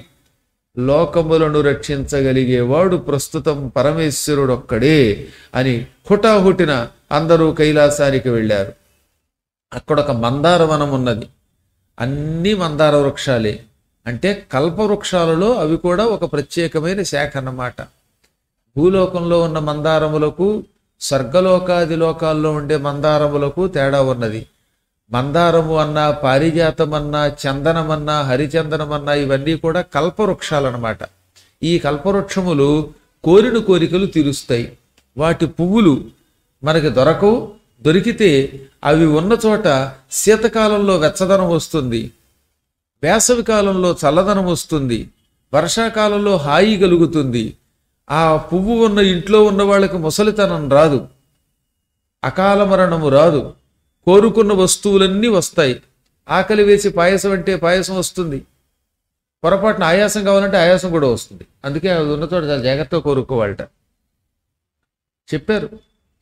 లోకములను రక్షించగలిగేవాడు ప్రస్తుతం పరమేశ్వరుడొక్కడే అని హుటాహుటిన అందరూ కైలాసానికి వెళ్ళారు. అక్కడ ఒక మందార వనం ఉన్నది. అన్ని మందార వృక్షాలే. అంటే కల్పవృక్షాలలో అవి కూడా ఒక ప్రత్యేకమైన శాఖ అన్నమాట. భూలోకంలో ఉన్న మందారములకు స్వర్గలోకాది లోకాల్లో ఉండే మందారములకు తేడా ఉన్నది. మందారము అన్నా, పారిజాతం అన్నా, చందనమన్నా, హరిచందనమన్నా ఇవన్నీ కూడా కల్పవృక్షాలన్నమాట. ఈ కల్పవృక్షములు కోరిన కోరికలు తీరుస్తాయి. వాటి పువ్వులు మనకి దొరకవు. దొరికితే అవి ఉన్న చోట శీతకాలంలో వెచ్చదనం వస్తుంది, వేసవి కాలంలో చల్లదనం వస్తుంది, వర్షాకాలంలో హాయి కలుగుతుంది. ఆ పువ్వు ఉన్న ఇంట్లో ఉన్న వాళ్ళకి ముసలితనం రాదు, అకాల మరణము రాదు, కోరుకున్న వస్తువులన్నీ వస్తాయి. ఆకలి వేసి పాయసం అంటే పాయసం వస్తుంది, పొరపాటున ఆయాసం కావాలంటే ఆయాసం కూడా వస్తుంది. అందుకే అది ఉన్న చోట చాలా జాగ్రత్తగా కోరుకోవాలట. చెప్పారు,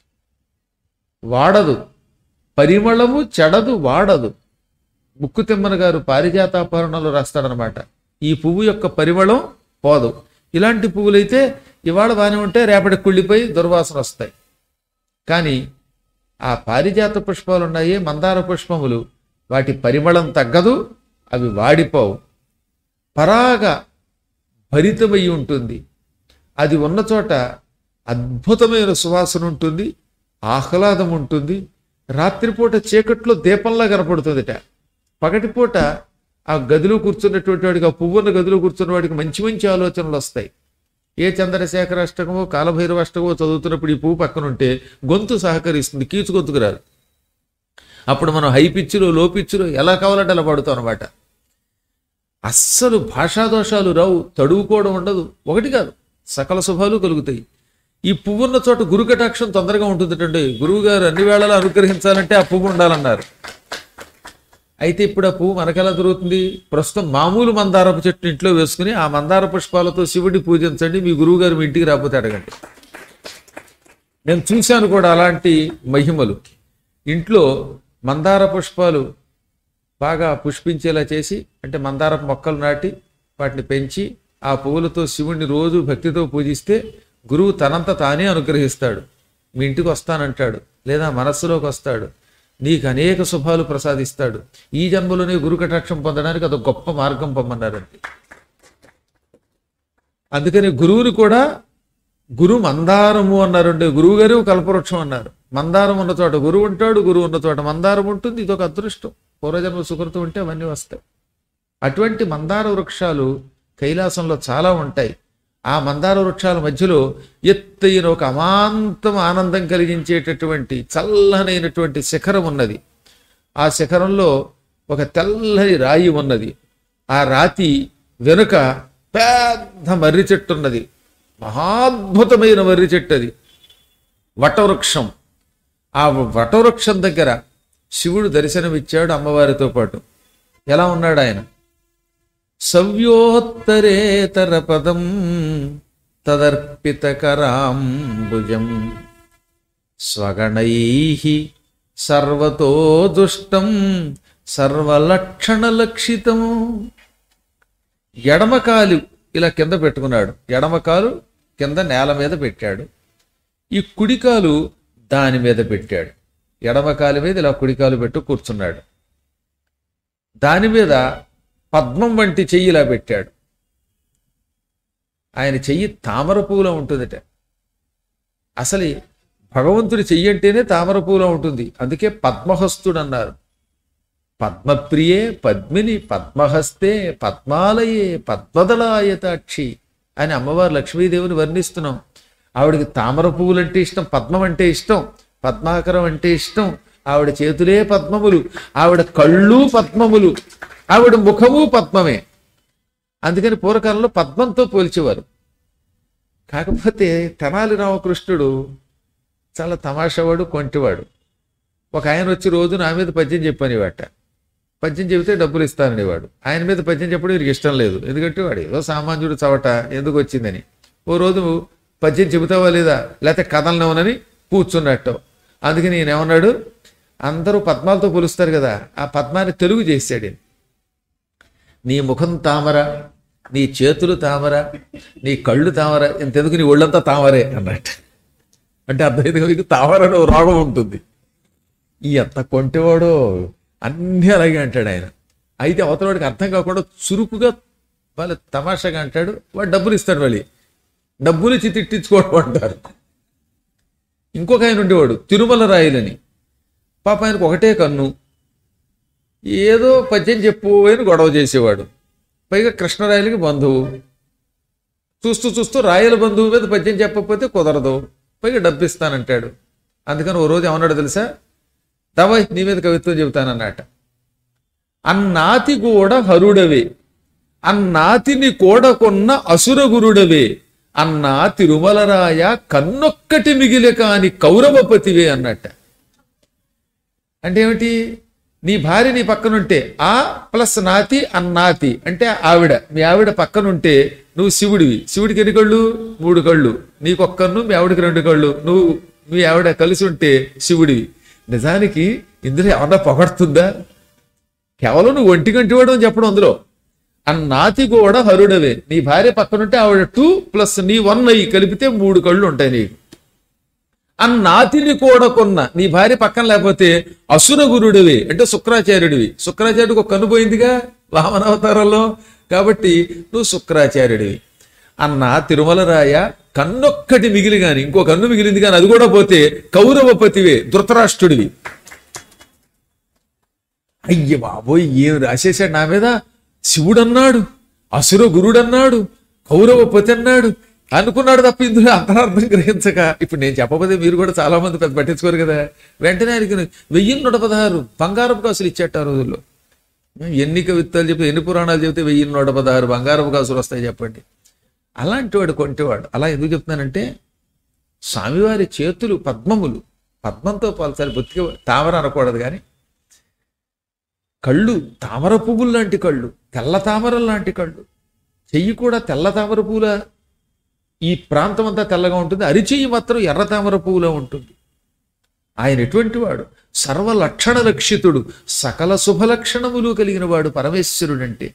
వాడదు పరిమళము చెడదు వాడదు. ముక్కు తిమ్మన గారు పారిజాతాపరణలో రాస్తాడనమాట. ఈ పువ్వు యొక్క పరిమళం పోదు. ఇలాంటి పువ్వులైతే ఇవాళ బాగానే ఉంటే రేపటికి కుళ్ళిపోయి దుర్వాసన వస్తాయి. కానీ ఆ పారిజాత పుష్పాలు ఉన్నాయి, మందార పుష్పములు, వాటి పరిమళం తగ్గదు, అవి వాడిపోవు. పరాగ భరితమై ఉంటుంది. అది ఉన్న చోట అద్భుతమైన సువాసన ఉంటుంది, ఆహ్లాదం ఉంటుంది. రాత్రిపూట చీకట్లో దీపంలా కనపడుతుందిట. పగటిపూట ఆ గదిలో కూర్చున్నటువంటి వాడికి, ఆ పువ్వున్న గదిలో కూర్చున్న వాడికి మంచి మంచి ఆలోచనలు వస్తాయి. ఏ చంద్రశేఖర అష్టకమో కాలభైరవ అష్టకమో చదువుతున్నప్పుడు ఈ పువ్వు పక్కన ఉంటే గొంతు సహకరిస్తుంది, కీచు గొంతుకు రాదు. అప్పుడు మనం హై పిచ్చిలో లో పిచ్చిలో ఎలా కావాలంటే అలా పాడుతాం అనమాట. అస్సలు భాషాదోషాలు రావు, తడువుకోవడం ఉండదు. ఒకటి కాదు, సకల శుభాలు కలుగుతాయి. ఈ పువ్వున్న చోట గురుకటాక్షం తొందరగా ఉంటుందటండి. గురువు గారు అన్ని వేళలా అనుగ్రహించాలంటే ఆ పువ్వు ఉండాలన్నారు. అయితే ఇప్పుడు ఆ పువ్వు మనకెలా దొరుకుతుంది? ప్రస్తుతం మామూలు మందారపు చెట్టు ఇంట్లో వేసుకుని ఆ మందార పుష్పాలతో శివుడిని పూజించండి, మీ గురువు గారు మీ ఇంటికి రాకపోతే అడగండి. నేను చూశాను కూడా అలాంటి మహిమలు. ఇంట్లో మందార పుష్పాలు బాగా పుష్పించేలా చేసి, అంటే మందారపు మొక్కలు నాటి వాటిని పెంచి ఆ పువ్వులతో శివుడిని రోజు భక్తితో పూజిస్తే గురువు తనంత తానే అనుగ్రహిస్తాడు. మీ ఇంటికి వస్తానంటాడు, లేదా మనస్సులోకి వస్తాడు, నీకు అనేక శుభాలు ప్రసాదిస్తాడు. ఈ జన్మలోనే గురు కటాక్షం పొందడానికి అదొక గొప్ప మార్గం పొమ్మన్నారండి. అందుకని గురువుని కూడా గురు మందారము అన్నారండి. గురువు గారు కల్పవృక్షం అన్నారు. మందారం ఉన్న చోట గురువు ఉంటాడు, గురువు ఉన్న చోట మందారం ఉంటుంది. ఇదొక అదృష్టం. పూర్వజన్మ సుకృతం ఉంటే అవన్నీ వస్తాయి. అటువంటి మందార వృక్షాలు కైలాసంలో చాలా ఉంటాయి. ఆ మందార వృక్షాల మధ్యలో ఎత్తైన ఒక అమాంతం ఆనందం కలిగించేటటువంటి చల్లనైనటువంటి శిఖరం ఉన్నది. ఆ శిఖరంలో ఒక తెల్లని రాయి ఉన్నది. ఆ రాతి వెనుక పెద్ద మర్రి చెట్టు ఉన్నది. మహాద్భుతమైన మర్రి చెట్టు అది, వటవృక్షం. ఆ వటవృక్షం దగ్గర శివుడు దర్శనమిచ్చాడు అమ్మవారితో పాటు. ఎలా ఉన్నాడు ఆయన? సవ్యోత్తరేతర పదం తదర్పిత కరాంబుజం స్వగణైః సర్వతో దుష్టం సర్వలక్షణ లక్షితం. ఎడమకాలు ఇలా కింద పెట్టుకున్నాడు. ఎడమకాలు కింద నేల మీద పెట్టాడు. ఈ కుడికాలు దాని మీద పెట్టాడు. ఎడమకాలు మీద ఇలా కుడికాలు పెట్టు కూర్చున్నాడు. దాని మీద పద్మం వంటి చెయ్యి ఇలా పెట్టాడు. ఆయన చెయ్యి తామర పువ్వులో ఉంటుందట. అసలు భగవంతుడి చెయ్యి అంటేనే తామర పువ్వులో ఉంటుంది. అందుకే పద్మహస్తుడు అన్నారు. పద్మప్రియే పద్మిని పద్మహస్తే పద్మాలయే పద్మదళాయతాక్షి అని అమ్మవారు లక్ష్మీదేవిని వర్ణిస్తున్నాం. ఆవిడకి తామర పువ్వులంటే ఇష్టం, పద్మం అంటే ఇష్టం, పద్మాకరం అంటే ఇష్టం. ఆవిడ చేతులే పద్మములు, ఆవిడ కళ్ళు పద్మములు, ఆవిడ ముఖము పద్మమే. అందుకని పూర్వకాలంలో పద్మంతో పోల్చేవారు. కాకపోతే తెనాలి రామకృష్ణుడు చాలా తమాషావాడు, కొంటివాడు. ఒక ఆయన వచ్చి రోజు నా మీద పద్యం చెప్పనేవాట. పద్యం చెబితే డబ్బులు ఇస్తాననేవాడు. ఆయన మీద పద్యం చెప్పడం వీరికి ఇష్టం లేదు. ఎందుకంటే వాడు ఏదో సామాన్యుడు చవట ఎందుకు వచ్చిందని. ఓ రోజు పద్యం చెబుతావా లేదా, లేకపోతే కథలనవనని కూర్చున్నట్టు. అందుకని నేను ఏమన్నాడు, అందరూ పద్మాలతో పోలుస్తారు కదా, ఆ పద్మాన్ని తెలుగు చేశాడు. నీ ముఖం తామర, నీ చేతులు తామర, నీ కళ్ళు తామర, ఇంతెందుకు నీ ఒళ్ళంతా తామరే అన్నట్టు. అంటే అర్థమైంది, మీకు తామర రోగం ఉంటుంది. ఈ ఎంత కొంటేవాడో అన్నీ అలాగే అంటాడు ఆయన. అయితే అవతల వాడికి అర్థం కాకుండా చురుకుగా వాళ్ళ తమాషాగా అంటాడు. వాడు డబ్బులు ఇస్తాడు, మళ్ళీ డబ్బులు ఇచ్చి తిట్టించుకోవడం అంటారు. ఇంకొక ఆయన ఉండేవాడు తిరుమల రాయలని. పాప ఆయనకు ఒకటే కన్ను, ఏదో పద్యం చెప్పు అని గొడవ చేసేవాడు. పైగా కృష్ణరాయలకి బంధువు. చూస్తూ చూస్తూ రాయల బంధువు మీద పద్యం చెప్పకపోతే కుదరదు, పైగా డబ్బు ఇస్తానంటాడు. అందుకని ఓ రోజు ఏమన్నాడు తెలుసా? దవాయి నీ మీద కవిత్వం చెబుతానన్నట. అన్నాతి కూడా హరుడవే, అన్నాతిని కోడకొన్న అసురగురుడవే, అన్నా తిరుమలరాయ కన్నొక్కటి మిగిలే కాని కౌరవపతివే అన్నట్ట. అంటే ఏమిటి? నీ భార్య నీ పక్కనుంటే ఆ ప్లస్ నాతి అన్నాతి అంటే ఆవిడ, మీ ఆవిడ పక్కనుంటే నువ్వు శివుడివి. శివుడికి ఎన్ని కళ్ళు? మూడు కళ్ళు. నీకొక్కను, మీ ఆవిడకి రెండు కళ్ళు. నువ్వు మీ ఆవిడ కలిసి ఉంటే శివుడివి. నిజానికి ఇందులో ఏమన్నా పొగడుతుందా? కేవలం నువ్వు ఒంటి గంటి వాడు అని చెప్పడం అందులో. అన్నాతి కూడా హరుడవే, నీ భార్య పక్కనుంటే ఆవిడ టూ ప్లస్ నీ వన్ అయ్యి కలిపితే మూడు కళ్ళు ఉంటాయి నీకు. అన్నాతిని కూడా కొన్న, నీ భార్య పక్కన లేకపోతే అసుర గురుడివి అంటే శుక్రాచార్యుడివి. శుక్రాచార్యుడికి ఒక కన్ను పోయిందిగా వామనావతారంలో, కాబట్టి నువ్వు శుక్రాచార్యుడివి. అన్న తిరుమలరాయ కన్నొక్కటి మిగిలి గాని, ఇంకో కన్ను మిగిలింది కానీ అది కూడా పోతే కౌరవపతివే, ధృతరాష్ట్రుడివి. అయ్య బాబోయ్, ఏం రాసేశాడు నా మీద! శివుడు అన్నాడు, అసుర గురుడు అన్నాడు, కౌరవపతి అన్నాడు అనుకున్నాడు తప్ప ఇందులో అంతరార్థం గ్రహించక. ఇప్పుడు నేను చెప్పబోతే మీరు కూడా చాలా మంది పెద్ద పట్టించుకోరు కదా. వెంటనే ఆయనకి వెయ్యి నూట పదహారు బంగారపు కాసులు ఇచ్చేట ఆ రోజుల్లో. ఎన్ని కవిత్వాలు చెప్తే, ఎన్ని పురాణాలు చెప్తే వెయ్యి నూట పదహారు బంగారపు కాసులు వస్తాయి చెప్పండి. అలాంటి వాడు కొంటేవాడు. అలా ఎందుకు చెప్తున్నానంటే, స్వామివారి చేతులు పద్మములు, పద్మంతో పాల్చాలి, బొత్తిగా తామర అనకూడదు కానీ కళ్ళు తామర పువ్వులు లాంటి కళ్ళు, తెల్ల తామర లాంటి కళ్ళు. చెయ్యి కూడా తెల్ల తామర పువ్వుల, ఈ ప్రాంతం అంతా తెల్లగా ఉంటుంది, అరిచెయ్యి మాత్రం ఎర్ర తామర పువ్వులో ఉంటుంది. ఆయన ఎటువంటి వాడు? సర్వలక్షణ లక్షితుడు, సకల శుభలక్షణములు కలిగిన వాడు పరమేశ్వరుడంటే.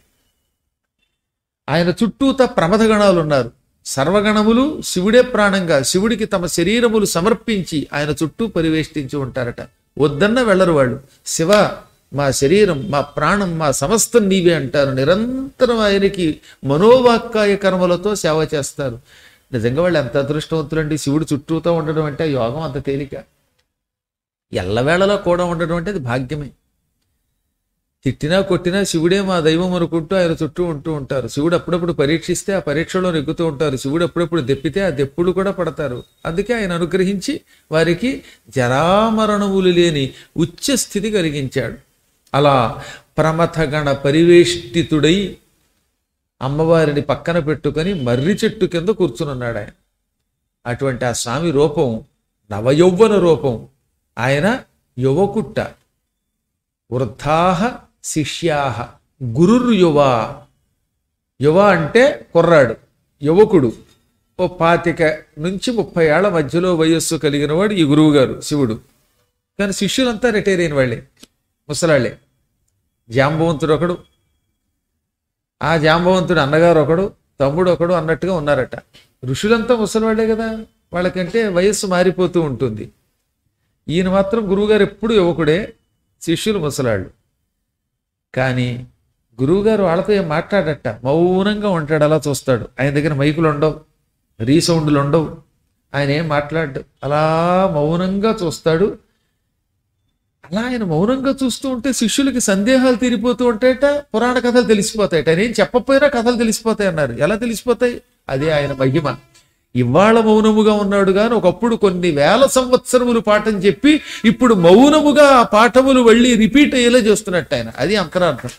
ఆయన చుట్టూత ప్రమథగణాలు ఉన్నారు. సర్వగణములు శివుడే ప్రాణంగా, శివుడికి తమ శరీరములు సమర్పించి ఆయన చుట్టూ పరివేష్టించి ఉంటారట. వద్దన్న వెళ్ళరు వాళ్ళు. శివ, మా శరీరం, మా ప్రాణం, మా సమస్తం నీవే అంటారు. నిరంతరం ఆయనకి మనోవాక్కాయ కర్మలతో సేవ చేస్తారు. నిజంగా వాళ్ళు ఎంత అదృష్టవంతులండి. శివుడు చుట్టూతో ఉండడం అంటే యోగం అంత తేలిక. ఎల్లవేళలా కూడా ఉండడం అంటే అది భాగ్యమే. తిట్టినా కొట్టినా శివుడే మా దైవం అనుకుంటూ ఆయన చుట్టూ ఉంటూ ఉంటారు. శివుడు అప్పుడప్పుడు పరీక్షిస్తే ఆ పరీక్షలో నెగ్గుతూ ఉంటారు. శివుడు అప్పుడప్పుడు దెప్పితే ఆ దెప్పులు కూడా పడతారు. అందుకే ఆయన అనుగ్రహించి వారికి జరామరణములు లేని ఉచ్చ స్థితి కలిగించాడు. అలా ప్రమథగణ పరివేష్టితుడై అమ్మవారిని పక్కన పెట్టుకొని మర్రి చెట్టు కింద కూర్చునున్నాడు ఆయన. అటువంటి ఆ స్వామి రూపం నవయౌవన రూపం. ఆయన యువకుట్ట. వృద్ధాహ శిష్యాహ గురుర్ యువ. యువ అంటే కుర్రాడు, యువకుడు. ఓ పాతిక నుంచి ముప్పై ఏళ్ల మధ్యలో వయస్సు కలిగిన వాడు ఈ గురువు గారు శివుడు. కానీ శిష్యులంతా రిటైర్ అయిన వాళ్ళే, ముసలాళ్లే. జాంబవంతుడు ఒకడు, ఆ జాంబవంతుడు అన్నగారు ఒకడు, తమ్ముడు ఒకడు అన్నట్టుగా ఉన్నారట. ఋషులంతా ముసలివాళ్లే కదా, వాళ్ళకంటే వయస్సు మారిపోతూ ఉంటుంది. ఈయన మాత్రం గురువుగారు ఎప్పుడు యువకుడే, శిష్యులు ముసలాళ్ళు. కానీ గురువుగారు వాళ్ళతో ఏం మాట్లాడట, మౌనంగా ఉంటాడు, అలా చూస్తాడు. ఆయన దగ్గర మైకులు ఉండవు, రీసౌండ్లు ఉండవు, ఆయన ఏం మాట్లాడు, అలా మౌనంగా చూస్తాడు. అలా ఆయన మౌనంగా చూస్తూ ఉంటే శిష్యులకి సందేహాలు తీరిపోతూ ఉంటాయట, పురాణ కథలు తెలిసిపోతాయట. ఆయన ఏం చెప్పకపోయినా కథలు తెలిసిపోతాయి అన్నారు. ఎలా తెలిసిపోతాయి? అదే ఆయన మహిమ. ఇవాళ మౌనముగా ఉన్నాడు కానీ ఒకప్పుడు కొన్ని వేల సంవత్సరములు పాఠం చెప్పి ఇప్పుడు మౌనముగా ఆ పాఠములు వెళ్ళి రిపీట్ అయ్యేలా చేస్తున్నట్టు ఆయన. అది అంతరార్థం.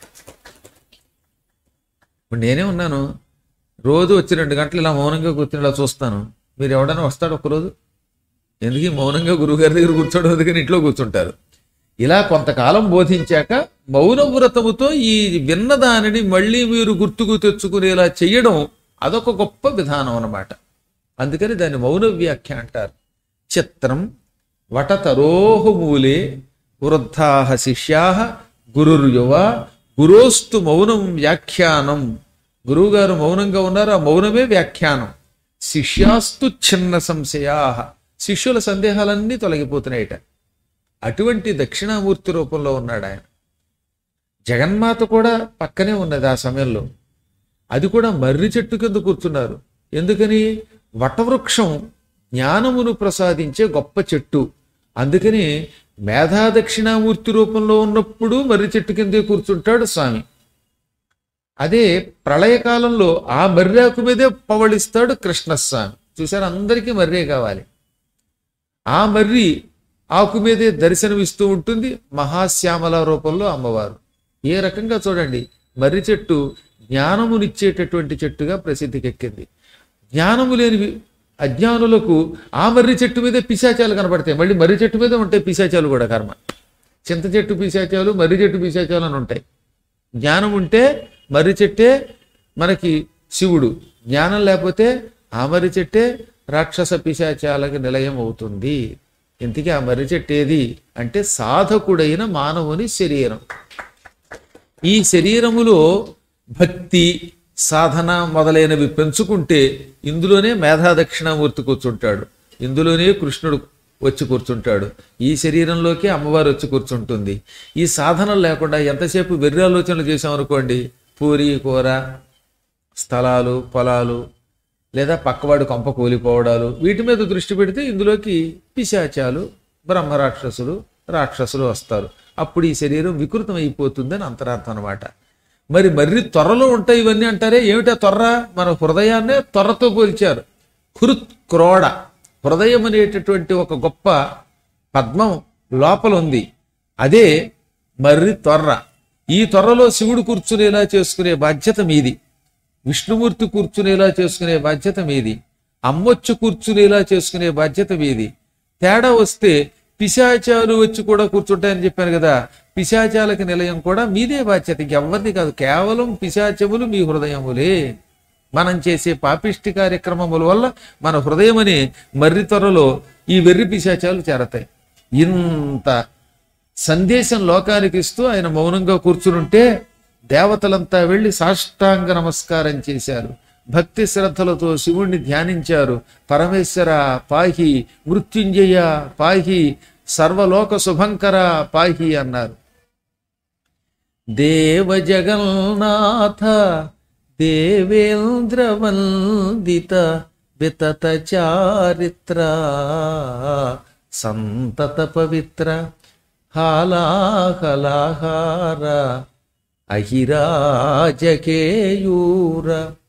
ఇప్పుడు నేనే ఉన్నాను, రోజు వచ్చి రెండు గంటలు ఇలా మౌనంగా కూర్చుని ఇలా చూస్తాను. మీరు ఎవడైనా వస్తాడు ఒకరోజు? ఎందుకు మౌనంగా గురువుగారి దగ్గర కూర్చోవడం అందుకని ఇంట్లో కూర్చుంటారు. ఇలా కొంతకాలం బోధించాక మౌన వ్రతముతో ఈ విన్నదానిని మళ్ళీ మీరు గుర్తుకు తెచ్చుకునేలా చెయ్యడం అదొక గొప్ప విధానం అన్నమాట. అందుకని దాన్ని మౌన వ్యాఖ్య అంటారు. చిత్రం వటతరోహమూలే వృద్ధాహ శిష్యాహ గురుర్యువ గురోస్తు మౌనం వ్యాఖ్యానం. గురువుగారు మౌనంగా ఉన్నారు, ఆ మౌనమే వ్యాఖ్యానం. శిష్యాస్తు చిన్న సంశయా, శిష్యుల సందేహాలన్నీ తొలగిపోతున్నాయట. అటువంటి దక్షిణామూర్తి రూపంలో ఉన్నాడు ఆయన. జగన్మాత కూడా పక్కనే ఉన్నది ఆ సమయంలో. అది కూడా మర్రి చెట్టు కింద కూర్చున్నారు. ఎందుకని? వటవృక్షం జ్ఞానమును ప్రసాదించే గొప్ప చెట్టు. అందుకని మేధా దక్షిణామూర్తి రూపంలో ఉన్నప్పుడు మర్రి చెట్టు కిందే కూర్చుంటాడు స్వామి. అదే ప్రళయకాలంలో ఆ మర్రాకు మీదే పవళిస్తాడు కృష్ణస్వామి. చూసారు, అందరికీ మర్రే కావాలి. ఆ మర్రి ఆకు మీదే దర్శనమిస్తూ ఉంటుంది మహాశ్యామల రూపంలో అమ్మవారు. ఏ రకంగా చూడండి, మర్రి చెట్టు జ్ఞానమునిచ్చేటటువంటి చెట్టుగా ప్రసిద్ధికెక్కింది. జ్ఞానము లేని అజ్ఞానులకు ఆ మర్రి చెట్టు మీదే పిశాచాలు కనబడతాయి. మళ్ళీ మర్రి చెట్టు మీద ఉంటాయి పిశాచాలు కూడా. కర్మ చింత చెట్టు పిశాచాలు, మర్రి చెట్టు పిశాచాలు అని ఉంటాయి. జ్ఞానం ఉంటే మర్రి చెట్టే మనకి శివుడు, జ్ఞానం లేకపోతే ఆ మర్రి చెట్టే రాక్షస పిశాచాలకు నిలయం అవుతుంది. ఇంతకీ ఆ మర్రి చెట్టు ఏది అంటే సాధకుడైన మానవుని శరీరం. ఈ శరీరములో భక్తి సాధన మొదలైనవి పెంచుకుంటే ఇందులోనే మేధా దక్షిణామూర్తి కూర్చుంటాడు, ఇందులోనే కృష్ణుడు వచ్చి కూర్చుంటాడు, ఈ శరీరంలోకి అమ్మవారు వచ్చి కూర్చుంటుంది. ఈ సాధనలు లేకుండా ఎంతసేపు వెర్రాలోచనలు చేసామనుకోండి, పూరి కూర, స్థలాలు, పొలాలు, లేదా పక్కవాడు కొంప కూలిపోవడాలు, వీటి మీద దృష్టి పెడితే ఇందులోకి పిశాచాలు, బ్రహ్మరాక్షసులు, రాక్షసులు వస్తారు. అప్పుడు ఈ శరీరం వికృతం అయిపోతుందని అంతరార్థం అనమాట. మరి మర్రి త్వరలో ఉంటాయి ఇవన్నీ అంటారే, ఏమిటా త్వర? మన హృదయాన్నే త్వరతో పోల్చారు. హృత్ క్రోడ, హృదయం అనేటటువంటి ఒక గొప్ప పద్మం లోపల ఉంది, అదే మర్రి త్వర. ఈ త్వరలో శివుడు కూర్చునేలా చేసుకునే బాధ్యత మీది, విష్ణుమూర్తి కూర్చునేలా చేసుకునే బాధ్యత మీది, అమ్మొచ్చు కూర్చునేలా చేసుకునే బాధ్యత మీది. తేడా వస్తే పిశాచాలు వచ్చి కూడా కూర్చుంటాయని చెప్పాను కదా, పిశాచాలకి నిలయం కూడా మీదే బాధ్యత, ఇంకెవ్వరిది కాదు. కేవలం పిశాచములు మీ హృదయములే. మనం చేసే పాపిష్టి కార్యక్రమముల వల్ల మన హృదయం అనే మర్రి త్వరలో ఈ వెర్రి పిశాచాలు చేరతాయి. ఇంత సందేశం లోకానికి ఇస్తూ ఆయన మౌనంగా కూర్చునుంటే దేవతలంతా వెళ్ళి సాష్టాంగ నమస్కారం చేశారు. భక్తి శ్రద్ధలతో శివుణ్ణి ధ్యానించారు. పరమేశ్వర పాహి, మృత్యుంజయ పాహి, సర్వలోక శుభంకర పాహి అన్నారు. దేవ జగన్నాథ దేవేంద్ర వందిత వితత చారిత్ర సంతత పవిత్ర హాలాహలాహార అహిరాజకేయూర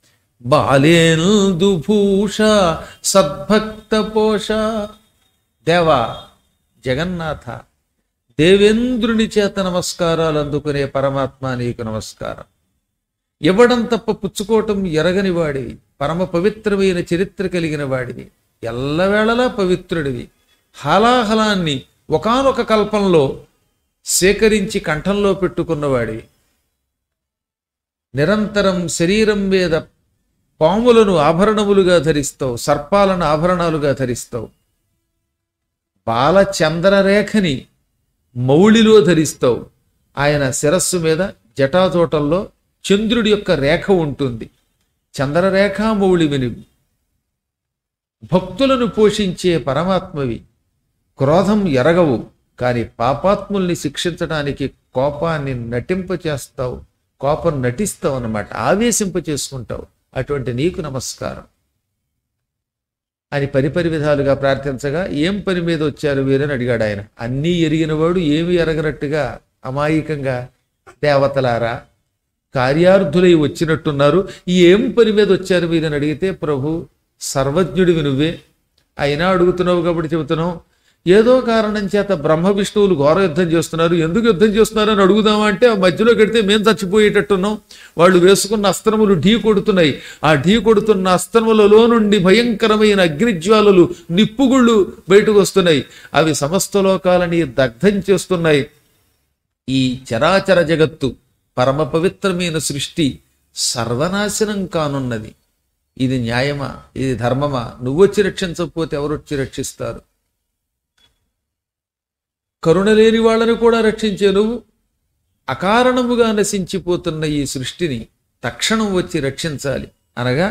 బాలేందుభూష సద్భక్త పోష. దేవా జగన్నాథ, దేవేంద్రుని చేత నమస్కారాలు అందుకునే పరమాత్మ నీకు నమస్కారం. ఇవ్వడం తప్ప పుచ్చుకోవటం ఎరగని వాడివి, పరమ పవిత్రమైన చరిత్ర కలిగిన వాడివి, ఎల్లవేళలా పవిత్రుడివి. హలాహలాన్ని ఒకానొక కల్పంలో సేకరించి కంఠంలో పెట్టుకున్నవాడివి. నిరంతరం శరీరం మీద పాములను ఆభరణములుగా ధరిస్తావు, సర్పాలను ఆభరణాలుగా ధరిస్తావు, బాలచంద్రరేఖని మౌళిలో ధరిస్తావు. ఆయన శిరస్సు మీద జటాతోటంలో చంద్రుడి యొక్క రేఖ ఉంటుంది. చంద్రరేఖ మౌళివిని, భక్తులను పోషించే పరమాత్మవి. క్రోధం ఎరగవు, కానీ పాపాత్ముల్ని శిక్షించడానికి కోపాన్ని నటింపచేస్తావు, కోపం నటిస్తావు అన్నమాట, ఆవేశింప చేసుకుంటావు. అటువంటి నీకు నమస్కారం అని పరిపరి విధాలుగా ప్రార్థించగా, ఏం పని మీద వచ్చారు వీరని అడిగాడు ఆయన. అన్నీ ఎరిగినవాడు ఏమి ఎరగనట్టుగా అమాయకంగా, దేవతలారా కార్యార్థులై వచ్చినట్టున్నారు, ఈ ఏం పని మీద వచ్చారు వీరని అడిగితే, ప్రభు సర్వజ్ఞుడివి నువ్వే, అయినా అడుగుతున్నావు కాబట్టి చెబుతున్నావు. ఏదో కారణం చేత బ్రహ్మ విష్ణువులు ఘోర యుద్ధం చేస్తున్నారు, ఎందుకు యుద్ధం చేస్తున్నారు అని అడుగుదామా అంటే ఆ మధ్యలో కడితే మేము చచ్చిపోయేటట్టున్నాం. వాళ్ళు వేసుకున్న అస్త్రములు ఢీ కొడుతున్నాయి, ఆ ఢీ కొడుతున్న అస్త్రములలో నుండి భయంకరమైన అగ్నిజ్వాలలు, నిప్పుగుళ్ళు బయటకు వస్తున్నాయి. అవి సమస్త లోకాలని దగ్ధం చేస్తున్నాయి. ఈ చరాచర జగత్తు, పరమ పవిత్రమైన సృష్టి సర్వనాశనం కానున్నది. ఇది న్యాయమా? ఇది ధర్మమా? నువ్వొచ్చి రక్షించకపోతే ఎవరొచ్చి రక్షిస్తారు? కరుణ లేని వాళ్ళని కూడా రక్షించే నువ్వు అకారణముగా నశించిపోతున్న ఈ సృష్టిని తక్షణం వచ్చి రక్షించాలి అనగా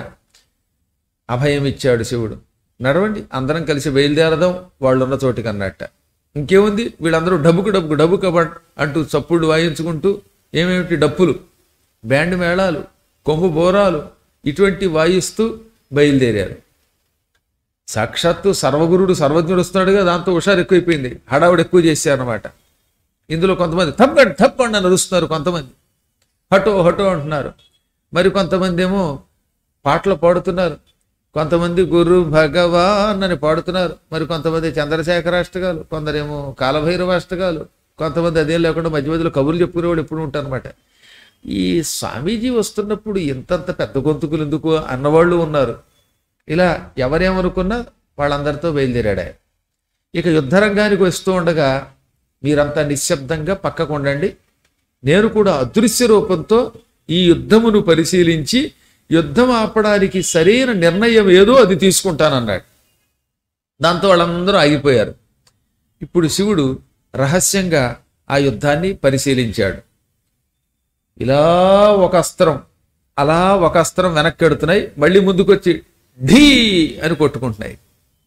అభయం ఇచ్చాడు శివుడు. నడవండి, అందరం కలిసి బయలుదేరదాం వాళ్ళున్న చోటికి అన్నట్ట. ఇంకేముంది, వీళ్ళందరూ డబ్బుకు డబ్బుకు డబ్బు కబట్ అంటూ చప్పుళ్ళు వాయించుకుంటూ ఏమేమిటి డప్పులు, బ్యాండ్ మేళాలు, కొంగు బోరాలు ఇటువంటి వాయిస్తూ బయలుదేరారు. సాక్షాత్తు సర్వగురుడు సర్వజ్ఞుడు వస్తున్నాడుగా, దాంతో హుషారు ఎక్కువైపోయింది, హడావుడు ఎక్కువ చేశారనమాట. ఇందులో కొంతమంది తప్పండి తప్పండి అని అరుస్తున్నారు, కొంతమంది హటో హటో అంటున్నారు, మరి కొంతమంది ఏమో పాటలు పాడుతున్నారు, కొంతమంది గురు భగవాన్ అని పాడుతున్నారు, మరి కొంతమంది చంద్రశేఖరాష్టకాలు, కొందరేమో కాలభైరవాష్టకాలు, కొంతమంది అదేం లేకుండా మధ్య మధ్యలో కబుర్లు చెప్పుకునేవాడు ఎప్పుడు ఉంటారనమాట. ఈ స్వామీజీ వస్తున్నప్పుడు ఇంతంత పెద్ద గొంతుకులు ఎందుకు అన్నవాళ్ళు ఉన్నారు. ఇలా ఎవరేమనుకున్నా వాళ్ళందరితో బయలుదేరాడు. ఇక యుద్ధరంగానికి వస్తూ ఉండగా మీరంతా నిశ్శబ్దంగా పక్కకు ఉండండి, నేను కూడా అదృశ్య రూపంతో ఈ యుద్ధమును పరిశీలించి యుద్ధం ఆపడానికి సరైన నిర్ణయం ఏదో అది తీసుకుంటానన్నాడు. దాంతో వాళ్ళందరూ ఆగిపోయారు. ఇప్పుడు శివుడు రహస్యంగా ఆ యుద్ధాన్ని పరిశీలించాడు. ఇలా ఒక అస్త్రం అలా ఒక అస్త్రం వెనక్కి ఎడుతున్నాయి, మళ్ళీ ముందుకొచ్చి ఢీ అని కొట్టుకుంటున్నాయి.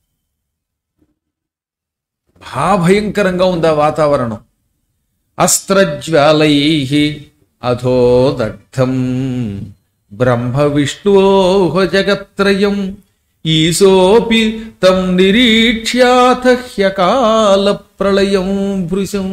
మహాభయంకరంగా ఉంది ఆ వాతావరణం. అస్త్రజ్వాలై అధోదగ్ధం బ్రహ్మ విష్ణోహ జగత్రయం ఈశోపి తం నిరీక్ష్యాథ హ్యకాల ప్రళయం భృశం.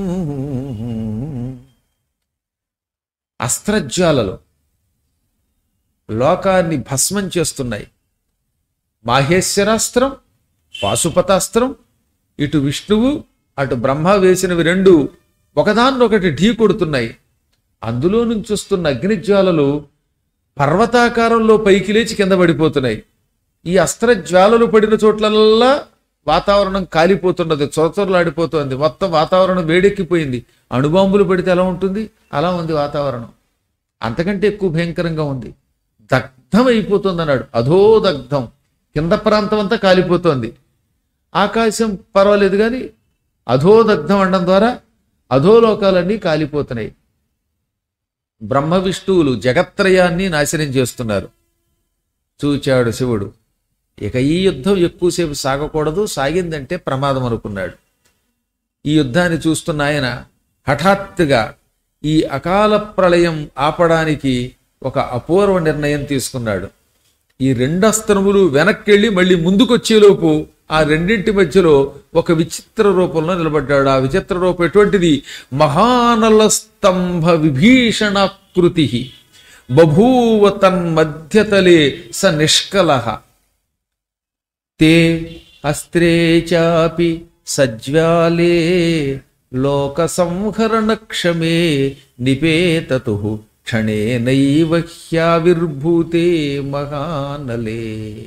అస్త్రజ్వాలలు లోకాన్ని భస్మం చేస్తున్నాయి. మాహేశ్వరాస్త్రం, పాశుపతాస్త్రం, ఇటు విష్ణువు అటు బ్రహ్మ వేసినవి రెండు ఒకదాన్నొకటి ఢీ కొడుతున్నాయి. అందులో నుంచి వస్తున్న అగ్నిజ్వాలలు పర్వతాకారంలో పైకి లేచి కింద పడిపోతున్నాయి. ఈ అస్త్రజ్వాలలు పడిన చోట్లల్లా వాతావరణం కాలిపోతున్నది, చొరచొరలాడిపోతుంది, మొత్తం వాతావరణం వేడెక్కిపోయింది. అణుబాంబులు పడితే ఎలా ఉంటుంది అలా ఉంది వాతావరణం. అంతకంటే ఎక్కువ భయంకరంగా ఉంది. దగ్ధం అయిపోతుంది అన్నాడు. అధోదగ్ధం, కింద ప్రాంతం అంతా కాలిపోతోంది. ఆకాశం పర్వాలేదు కానీ అధోదగ్ధం అనడం ద్వారా అధోలోకాలన్నీ కాలిపోతున్నాయి. బ్రహ్మ విష్ణువులు జగత్రయాన్ని నాశనం చేస్తున్నారు. చూచాడు శివుడు, ఇక ఈ యుద్ధం ఎక్కువసేపు సాగకూడదు, సాగిందంటే ప్రమాదం అనుకున్నాడు. ఈ యుద్ధాన్ని చూస్తున్న ఆయన హఠాత్తుగా ఈ అకాల ప్రళయం ఆపడానికి ఒక అపూర్వ నిర్ణయం తీసుకున్నాడు. ఈ రెండు అస్త్రములు వెనక్కెళ్ళి మళ్ళీ ముందుకొచ్చేలోపు ఆ రెండింటి మధ్యలో ఒక విచిత్ర రూపంలో నిలబడ్డాడు. ఆ విచిత్ర రూపం ఎటువంటిది? మహానల స్తంభ విభీషణాకృతి బభూవ తన్మధ్యతలే స నిష్కలః తే అస్త్రే చాపి సజ్వాలే లోక సంహరణ క్షమే నిపేతతు క్షణేనైవ హ్యావిర్భూతే మహానలే.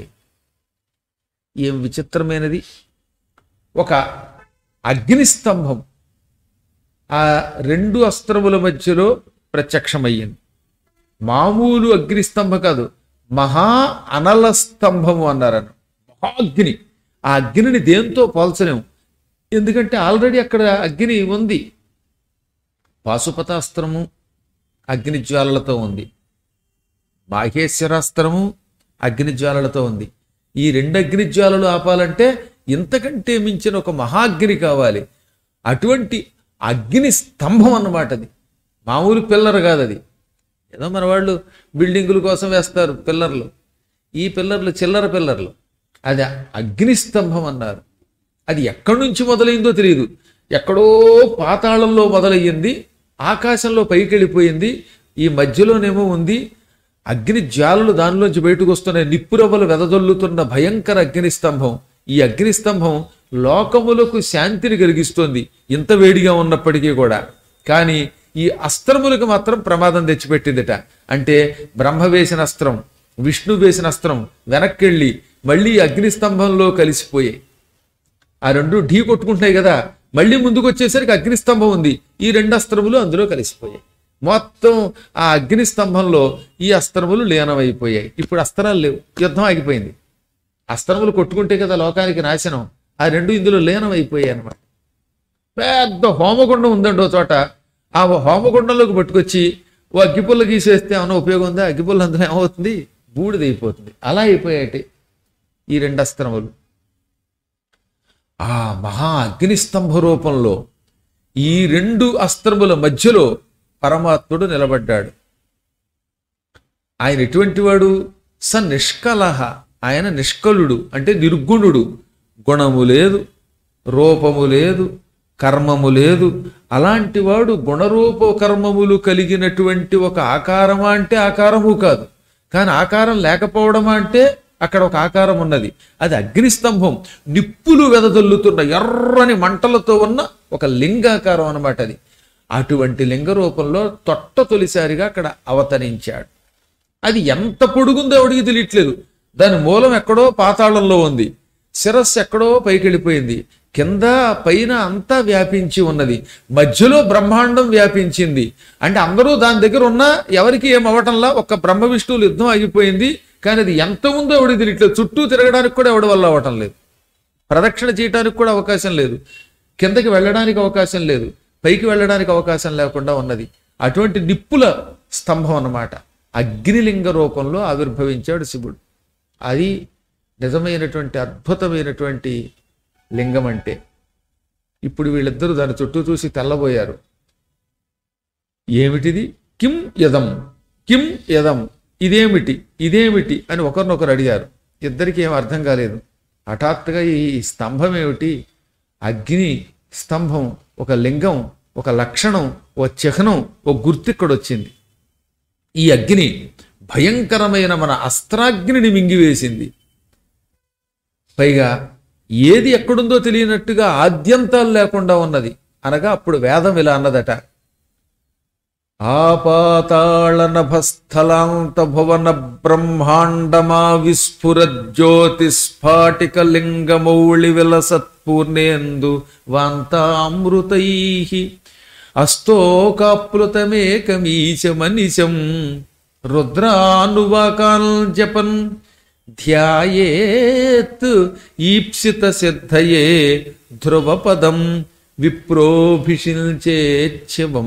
ఏం విచిత్రమైనది! ఒక అగ్నిస్తంభం ఆ రెండు అస్త్రముల మధ్యలో ప్రత్యక్షమయ్యింది. మామూలు అగ్నిస్తంభం కాదు, మహా అనల స్తంభము అన్నారను. మహాగ్ని. ఆ అగ్నిని దేంతో పోల్చలేము, ఎందుకంటే ఆల్రెడీ అక్కడ అగ్ని ఉంది. పాశుపతాస్త్రము అగ్నిజ్వాలలతో ఉంది, మాహేశ్వరాస్త్రము అగ్నిజ్వాలలతో ఉంది. ఈ రెండు అగ్నిజ్వాలలు ఆపాలంటే ఇంతకంటే మించిన ఒక మహాగ్ని కావాలి. అటువంటి అగ్ని స్తంభం అన్నమాట అది. మామూలు పిల్లర్ కాదు అది. ఏదో మన వాళ్ళు బిల్డింగుల కోసం వేస్తారు పిల్లర్లు, ఈ పిల్లర్లు చిల్లర పిల్లర్లు. అది అగ్నిస్తంభం అన్నారు. అది ఎక్కడి నుంచి మొదలైందో తెలియదు. ఎక్కడో పాతాళంలో మొదలయ్యింది, ఆకాశంలో పైకి వెళ్ళిపోయింది, ఈ మధ్యలోనేమో ఉంది. అగ్ని జ్వాలలు దానిలోంచి బయటకు వస్తున్నాయి, నిప్పురవ్వలు వెదజల్లుతున్న భయంకర అగ్నిస్తంభం. ఈ అగ్నిస్తంభం లోకములకు శాంతిని కలిగిస్తోంది ఇంత వేడిగా ఉన్నప్పటికీ కూడా. కానీ ఈ అస్త్రములకు మాత్రం ప్రమాదం తెచ్చిపెట్టిందిట. అంటే బ్రహ్మ వేసిన అస్త్రం, విష్ణు వేసిన అస్త్రం వెనక్కెళ్ళి మళ్ళీ అగ్నిస్తంభంలో కలిసిపోయాయి. ఆ రెండు ఢీ కొట్టుకుంటున్నాయి కదా, మళ్ళీ ముందుకు వచ్చేసరికి అగ్నిస్తంభం ఉంది, ఈ రెండు అస్త్రములు అందులో కలిసిపోయాయి. మొత్తం ఆ అగ్నిస్తంభంలో ఈ అస్త్రములు లీనమైపోయాయి. ఇప్పుడు అస్త్రాలు లేవు, యుద్ధం ఆగిపోయింది. అస్త్రములు కొట్టుకుంటే కదా లోకానికి నాశనం, ఆ రెండు ఇందులో లీనమైపోయాయి అన్నమాట. పెద్ద హోమగుండం ఉందండి ఓ చోట. ఆ హోమగుండంలోకి పట్టుకొచ్చి ఓ అగ్గిపుల్ల గీసేస్తే ఏమైనా ఉపయోగం ఉందా? అగ్గిపుల్ల అందులో ఏమవుతుంది? బూడిదైపోతుంది. అలా అయిపోయాయి ఈ రెండు అస్త్రములు. ఆ మహా అగ్నిస్తంభ రూపంలో ఈ రెండు అస్త్రముల మధ్యలో పరమాత్ముడు నిలబడ్డాడు. ఆయన ఎటువంటి వాడు? స నిష్కలహ, ఆయన నిష్కలుడు అంటే నిర్గుణుడు. గుణము లేదు, రూపము లేదు, కర్మము లేదు. అలాంటి వాడు గుణరూప కర్మములు కలిగినటువంటి ఒక ఆకారమా అంటే ఆకారము కాదు. కానీ ఆకారం లేకపోవడమా అంటే అక్కడ ఒక ఆకారం ఉన్నది. అది అగ్నిస్తంభం, నిప్పులు వెదజల్లుతున్న ఎర్రని మంటలతో ఉన్న ఒక లింగాకారం అన్నమాట అది. అటువంటి లింగ రూపంలో తొట్ట తొలిసారిగా అక్కడ అవతరించాడు. అది ఎంత పొడుగుందో ఎవడికి తెలియట్లేదు. దాని మూలం ఎక్కడో పాతాళంలో ఉంది, శిరస్సు ఎక్కడో పైకి వెళ్ళిపోయింది, కింద పైన అంతా వ్యాపించి ఉన్నది, మధ్యలో బ్రహ్మాండం వ్యాపించింది. అంటే అందరూ దాని దగ్గర ఉన్నా ఎవరికి ఏం అవ్వటంలా ఒక్క బ్రహ్మ విష్ణువులు యుద్ధం ఆగిపోయింది. కానీ అది ఎంత ఉందో ఎవడికి తెలియట్లేదు. చుట్టూ తిరగడానికి కూడా ఎవడి వల్ల అవ్వటం లేదు, ప్రదక్షిణ చేయడానికి కూడా అవకాశం లేదు, కిందకి వెళ్ళడానికి అవకాశం లేదు, పైకి వెళ్ళడానికి అవకాశం లేకుండా ఉన్నది. అటువంటి నిప్పుల స్తంభం అన్నమాట. అగ్నిలింగ రూపంలో ఆవిర్భవించాడు శివుడు. అది నిజమైనటువంటి అద్భుతమైనటువంటి లింగం అంటే. ఇప్పుడు వీళ్ళిద్దరూ దాని చుట్టూ చూసి తెల్లబోయారు. ఏమిటిది? కిం యదం, కిం యదం, ఇదేమిటి ఇదేమిటి అని ఒకరినొకరు అడిగారు. ఇద్దరికి ఏం అర్థం కాలేదు. హఠాత్తుగా ఈ స్తంభం ఏమిటి? అగ్ని స్తంభం, ఒక లింగం, ఒక లక్షణం, ఓ చిహ్నం, ఓ గుర్తు ఇక్కడ వచ్చింది. ఈ అగ్ని భయంకరమైన మన అస్త్రాగ్నిని మింగివేసింది. పైగా ఏది ఎక్కడుందో తెలియనట్టుగా ఆద్యంతాలు లేకుండా ఉన్నది. అనగా అప్పుడు వేదం ఇలా అన్నదట: ఆపాతాళ నభస్థలాంత భువన బ్రహ్మాండమా విస్ఫుర జ్యోతి స్ఫాటిక లింగమౌళి విలసత్పూర్ణేందు వాంతామృతై అస్తోకాప్లుతమేకమీశమనిశం రుద్రానువాకాల్ జపన్ ధ్యాయేత్ ఈప్సిత సిద్ధయే ధ్రువపదం విప్రోభిషిల్చేచ్ఛవం.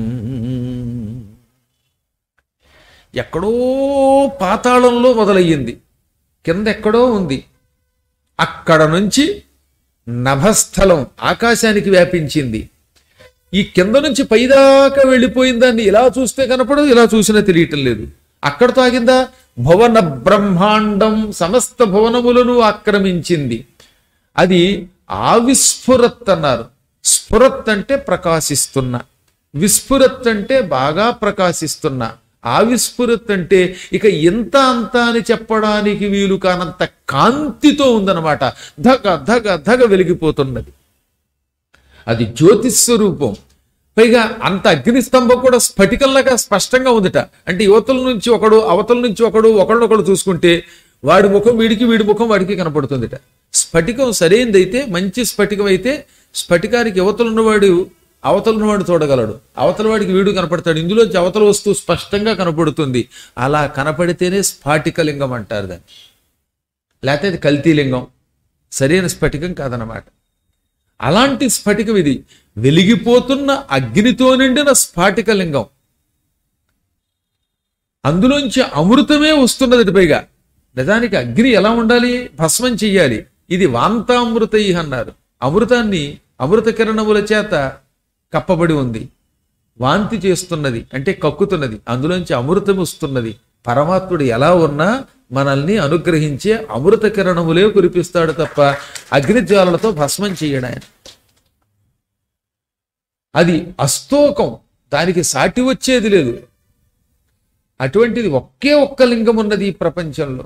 ఎక్కడో పాతాళంలో మొదలయ్యింది, కింద ఎక్కడో ఉంది. అక్కడ నుంచి నభస్థలం ఆకాశానికి వ్యాపించింది. ఈ కింద నుంచి పైదాకా వెళ్ళిపోయిందాన్ని ఇలా చూస్తే కనపడదు, ఇలా చూసినా తెలియటం లేదు. అక్కడతో ఆగిందా? భువన బ్రహ్మాండం సమస్త భువనములను ఆక్రమించింది. అది ఆవిస్ఫురత్ అన్నారు. స్ఫురత్ అంటే ప్రకాశిస్తున్న, విస్ఫురత్ అంటే బాగా ప్రకాశిస్తున్న, ఆవిస్ఫురత్ అంటే ఇక ఇంత అంత అని చెప్పడానికి వీలు కానంత కాంతితో ఉందన్నమాట. ధగ ధగ ధగ వెలిగిపోతున్నది. అది జ్యోతిస్వరూపం. పైగా అంత అగ్నిస్తంభం కూడా స్ఫటికంలాగా స్పష్టంగా ఉందిట. అంటే యువతల నుంచి ఒకడు, అవతల నుంచి ఒకడు, ఒకళ్ళొకడు చూసుకుంటే వాడి ముఖం వీడికి, వీడి ముఖం వాడికి కనపడుతుందిట. స్ఫటికం సరైనదైతే, మంచి స్ఫటికం అయితే స్ఫటికానికి యువతలున్నవాడు అవతలున్నవాడు చూడగలడు, అవతల వాడికి వీడు కనపడతాడు. ఇందులోంచి అవతల వస్తువు స్పష్టంగా కనపడుతుంది. అలా కనపడితేనే స్ఫాటికలింగం అంటారు దాన్ని. లేకపోతే అది కల్తీలింగం, సరైన స్ఫటికం కాదనమాట. అలాంటి స్ఫటికం ఇది. వెలిగిపోతున్న అగ్నితో నిండిన స్ఫాటికలింగం. అందులోంచి అమృతమే వస్తున్నది. పైగా నిజానికి అగ్ని ఎలా ఉండాలి? భస్మం చెయ్యాలి. ఇది వాంతామృతై అన్నారు. అమృతాన్ని అమృత కిరణముల చేత కప్పబడి ఉంది. వాంతి చేస్తున్నది అంటే కక్కుతున్నది, అందులోంచి అమృతం వస్తున్నది. పరమాత్ముడు ఎలా ఉన్నా మనల్ని అనుగ్రహించే అమృత కిరణములే కురిపిస్తాడు తప్ప అగ్నిజ్వాలలతో భస్మం చెయ్యడు ఆయన. అది అస్తోకం, దానికి సాటి వచ్చేది లేదు. అటువంటిది ఒకే ఒక్క లింగం ఉన్నది ఈ ప్రపంచంలో.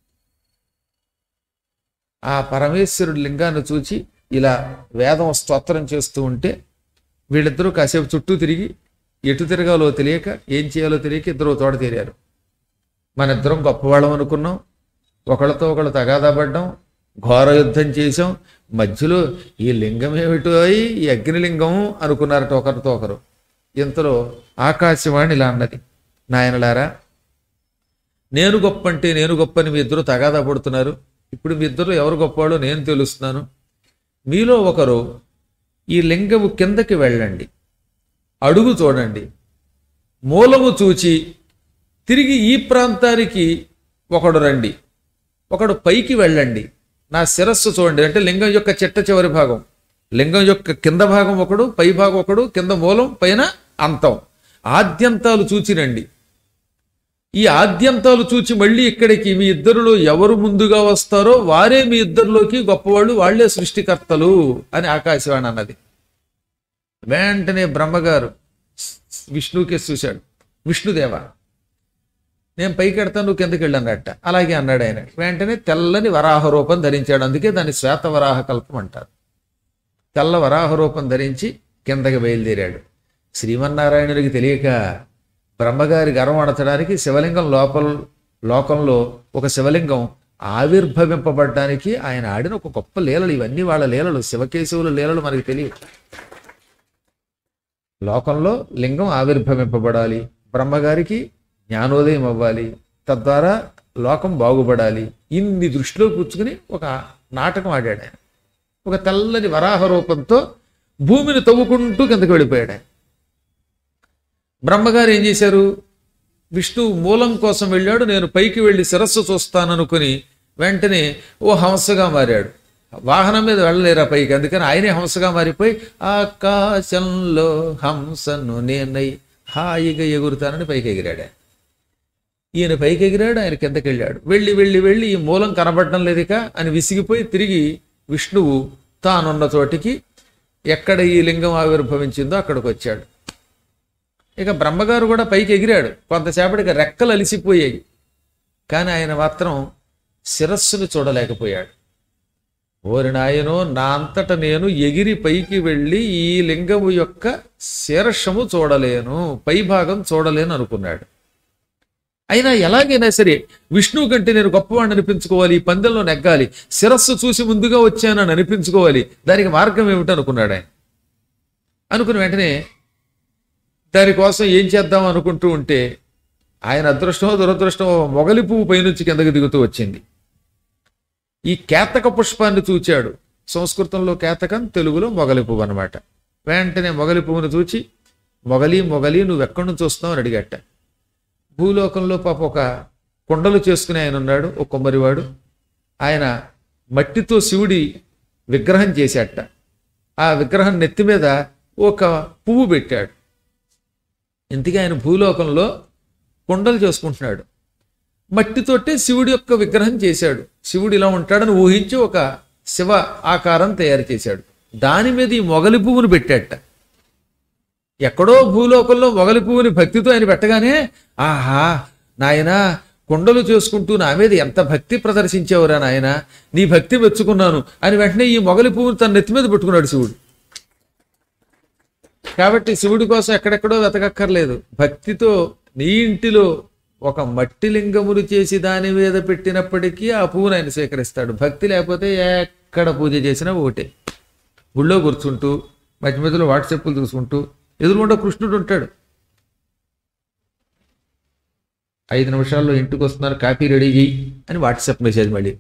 ఆ పరమేశ్వరుడి లింగాన్ని చూచి ఇలా వేదం స్తోత్రం చేస్తూ ఉంటే వీళ్ళిద్దరూ కాసేపు చుట్టూ తిరిగి ఎటు తిరగాలో తెలియక, ఏం చేయాలో తెలియక ఇద్దరు తోడ తీరారు. మన ఇద్దరం గొప్పవాళ్ళం అనుకున్నాం, ఒకళ్ళతో ఒకళ్ళు తగాదా పడ్డాం, ఘోర యుద్ధం చేశాం, మధ్యలో ఈ లింగం ఏమిటో అయి ఈ అగ్నిలింగం అనుకున్నారట ఒకరితో ఒకరు. ఇంతలో ఆకాశవాణి ఇలా అన్నది: నాయనలారా, నేను గొప్ప అంటే నేను గొప్ప అని మీ ఇద్దరు తగాదా పడుతున్నారు. ఇప్పుడు మీ ఇద్దరు ఎవరు గొప్పవాడో నేను తెలుస్తున్నాను. మీలో ఒకరు ఈ లింగము కిందకి వెళ్ళండి, అడుగు చూడండి, మూలము చూచి తిరిగి ఈ ప్రాంతానికి ఒకడు రండి, ఒకడు పైకి వెళ్ళండి, నా శిరస్సు చూడండి, అంటే లింగం యొక్క చిట్ట చివరి భాగం, లింగం యొక్క కింద భాగం ఒకడు, పై భాగం ఒకడు, కింద మూలం, పైన అంతం, ఆద్యంతాలు చూచిరండి. ఈ ఆద్యంతాలు చూచి మళ్ళీ ఇక్కడికి మీ ఇద్దరిలో ఎవరు ముందుగా వస్తారో వారే మీ ఇద్దరిలోకి గొప్పవాళ్ళు, వాళ్లే సృష్టికర్తలు అని ఆకాశవాణి అన్నది. వెంటనే బ్రహ్మగారు విష్ణువుకే చూశాడు. విష్ణుదేవ, నేను పైకి ఎడతాను, నువ్వు కిందకి వెళ్ళన్నట్ట. అలాగే అన్నాడు ఆయన. వెంటనే తెల్లని వరాహ రూపం ధరించాడు. అందుకే దాన్ని శ్వేత వరాహ కల్పం అంటారు. తెల్ల వరాహ రూపం ధరించి కిందకి బయలుదేరాడు. శ్రీమన్నారాయణుడికి తెలియక బ్రహ్మగారి గర్వం అడచడానికి శివలింగం లోపల లోకంలో ఒక శివలింగం ఆవిర్భవింపబడ్డానికి ఆయన ఆడిన ఒక గొప్ప లీలలు. ఇవన్నీ వాళ్ళ లీలలు, శివకేశవుల లీలలు మనకి తెలియదు. లోకంలో లింగం ఆవిర్భవింపబడాలి, బ్రహ్మగారికి జ్ఞానోదయం అవ్వాలి, తద్వారా లోకం బాగుపడాలి. ఇన్ని దృష్టిలో కూర్చుకుని ఒక నాటకం ఆడాడు ఆయన. ఒక తెల్లని వరాహ రూపంతో భూమిని తవ్వుకుంటూ కిందకి వెళ్ళిపోయాడు ఆయన. బ్రహ్మగారు ఏం చేశారు? విష్ణువు మూలం కోసం వెళ్ళాడు. నేను పైకి వెళ్ళి శిరస్సు చూస్తాననుకుని వెంటనే ఓ హంసగా మారాడు. వాహనం మీద వెళ్ళలేరా పైకి, అందుకని ఆయనే హంసగా మారిపోయి ఆకాశంలో హంసను నేనై హాయిగా ఎగురుతానని పైకి ఎగిరాడు. ఈయన పైకి ఎగిరాడు, ఆయన కిందకి వెళ్ళాడు. వెళ్ళి వెళ్ళి వెళ్ళి ఈ మూలం కనబడటం లేదిక అని విసిగిపోయి తిరిగి విష్ణువు తానున్న చోటికి, ఎక్కడ ఈ లింగం ఆవిర్భవించిందో అక్కడికి వచ్చాడు. ఇక బ్రహ్మగారు కూడా పైకి ఎగిరాడు. కొంతసేపటికి రెక్కలు అలిసిపోయాయి, కానీ ఆయన మాత్రం శిరస్సును చూడలేకపోయాడు. ఓరి నాయనో, నా అంతట నేను ఎగిరి పైకి వెళ్ళి ఈ లింగము యొక్క శీర్షము చూడలేను, పై భాగం చూడలేను అనుకున్నాడు. అయినా ఎలాగైనా సరే విష్ణువు కంటే నేను గొప్పవాడిని అనిపించుకోవాలి, ఈ పందెంలో నెగ్గాలి, శిరస్సు చూసి ముందుగా వచ్చానని అనిపించుకోవాలి, దానికి మార్గం ఏమిటి అనుకున్నాడు ఆయన. అనుకుని వెంటనే దానికోసం ఏం చేద్దాం అనుకుంటూ ఉంటే ఆయన అదృష్టమో దురదృష్టమో మొగలి పువ్వు పైనుంచి కిందకి దిగుతూ వచ్చింది. ఈ కేతక పుష్పాన్ని చూచాడు. సంస్కృతంలో కేతకం, తెలుగులో మొగలి పువ్వు అనమాట. వెంటనే మొగలి పువ్వును చూచి, మొగలి మొగలి నువ్వెక్కడి నుంచి వస్తావు అని అడిగట. భూలోకంలో పాప ఒక కొండలు చేసుకుని ఆయన ఉన్నాడు, ఒక కొమ్మరివాడు. ఆయన మట్టితో శివుడి విగ్రహం చేశాట. ఆ విగ్రహం నెత్తి మీద ఒక పువ్వు పెట్టాడు. ఇంతకీ ఆయన భూలోకంలో కొండలు చేసుకుంటున్నాడు. మట్టితోటే శివుడి యొక్క విగ్రహం చేశాడు. శివుడు ఇలా ఉంటాడని ఊహించి ఒక శివ ఆకారం తయారు చేశాడు. దాని మీద ఈ మొగలి పువ్వును పెట్టాట. ఎక్కడో భూలోకంలో మొగలి పువ్వుని భక్తితో ఆయన పెట్టగానే, ఆహా నాయనా, కొండలు చేసుకుంటూ నా మీద ఎంత భక్తి ప్రదర్శించేవరా నాయన, నీ భక్తి మెచ్చుకున్నాను అని వెంటనే ఈ మొగలి పువ్వుని తన నెత్తి మీద పెట్టుకున్నాడు శివుడు. కాబట్టి శివుడి కోసం ఎక్కడెక్కడో వెతకక్కర్లేదు. భక్తితో నీ ఇంటిలో ఒక మట్టి లింగములు చేసి దాని మీద పెట్టినప్పటికీ ఆ పువ్వును ఆయన స్వీకరిస్తాడు. భక్తి లేకపోతే ఎక్కడ పూజ చేసినా ఒకటే. గుళ్ళో కూర్చుంటూ మధ్య మధ్యలో వాట్సాప్లు చూసుకుంటూ ఎదురుగుండా కృష్ణుడు ఉంటాడు. ఐదు నిమిషాల్లో ఇంటికి వస్తున్నారు, కాఫీ రెడీ చేయి అని వాట్సాప్ మెసేజ్. మళ్ళీ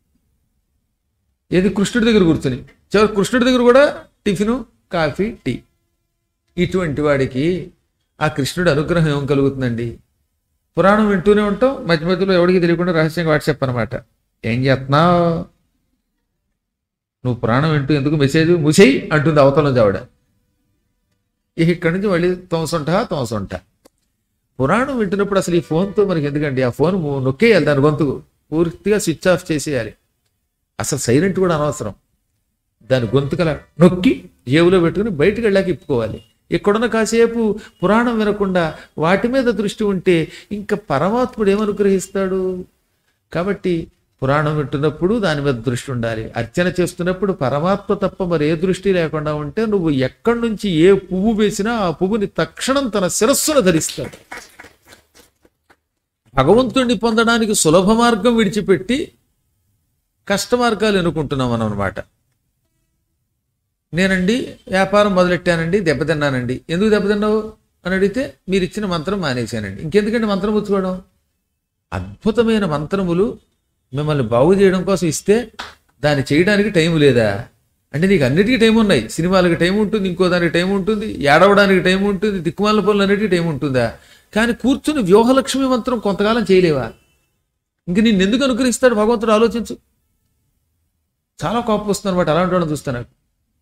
ఏది కృష్ణుడి దగ్గర కూర్చుని, చివరి కృష్ణుడి దగ్గర కూడా టిఫిను, కాఫీ, టీ. ఇటువంటి వాడికి ఆ కృష్ణుడి అనుగ్రహం ఏం కలుగుతుందండి? పురాణం వింటూనే ఉంటాం, మధ్య మధ్యలో ఎవడికి తెలియకుండా రహస్యంగా వాట్సాప్ అనమాట. ఏం చేస్తున్నావు నువ్వు? పురాణం వింటూ ఎందుకు మెసేజ్ ముసేయి అంటుంది అవతల నుంచి ఆవిడ. ఇక్కడి నుంచి మళ్ళీ తోమసొంటా తోమసొంట. పురాణం వింటున్నప్పుడు అసలు ఈ ఫోన్తో మనకి ఎందుకండి? ఆ ఫోన్ నొక్కేయాలి, దాని గొంతుకు పూర్తిగా స్విచ్ ఆఫ్ చేసేయాలి. అసలు సైలెంట్ కూడా అనవసరం. దాని గొంతుకల నొక్కి జేబులో పెట్టుకుని బయటకు వెళ్ళాక ఇప్పుకోవాలి. ఇక్కడున్న కాసేపు పురాణం వినకుండా వాటి మీద దృష్టి ఉంటే ఇంకా పరమాత్ముడు ఏమనుగ్రహిస్తాడు? కాబట్టి పురాణం వింటున్నప్పుడు దాని మీద దృష్టి ఉండాలి. అర్చన చేస్తున్నప్పుడు పరమాత్మ తప్ప మరి ఏ దృష్టి లేకుండా ఉంటే నువ్వు ఎక్కడి నుంచి ఏ పువ్వు వేసినా ఆ పువ్వుని తక్షణం తన శిరస్సును ధరిస్తాడు. భగవంతుడిని పొందడానికి సులభ మార్గం విడిచిపెట్టి కష్ట మార్గాలు ఎన్నుకుంటున్నాం మనం అనమాట. నేనండి వ్యాపారం మొదలెట్టానండి, దెబ్బతిన్నానండి. ఎందుకు దెబ్బతిన్నావు అని అడిగితే మీరు ఇచ్చిన మంత్రం మానేశానండి. ఇంకెందుకండి మంత్రం పుచ్చుకోవడం? అద్భుతమైన మంత్రములు మిమ్మల్ని బాగు చేయడం కోసం ఇస్తే దాన్ని చేయడానికి టైం లేదా అంటే? నీకు అన్నిటికీ టైం ఉన్నాయి. సినిమాలకి టైం ఉంటుంది, ఇంకో దానికి టైం ఉంటుంది, ఏడవడానికి టైం ఉంటుంది, దిక్కుమాల పనులు అన్నిటికీ టైం ఉంటుందా? కానీ కూర్చుని వ్యూహలక్ష్మి మంత్రం కొంతకాలం చేయలేవా? ఇంక నిన్ను ఎందుకు అనుగ్రహిస్తాడు భగవంతుడు? ఆలోచించు. చాలా కోపం వస్తుంది అనమాట అలాంటి వాళ్ళని చూస్తే నాకు.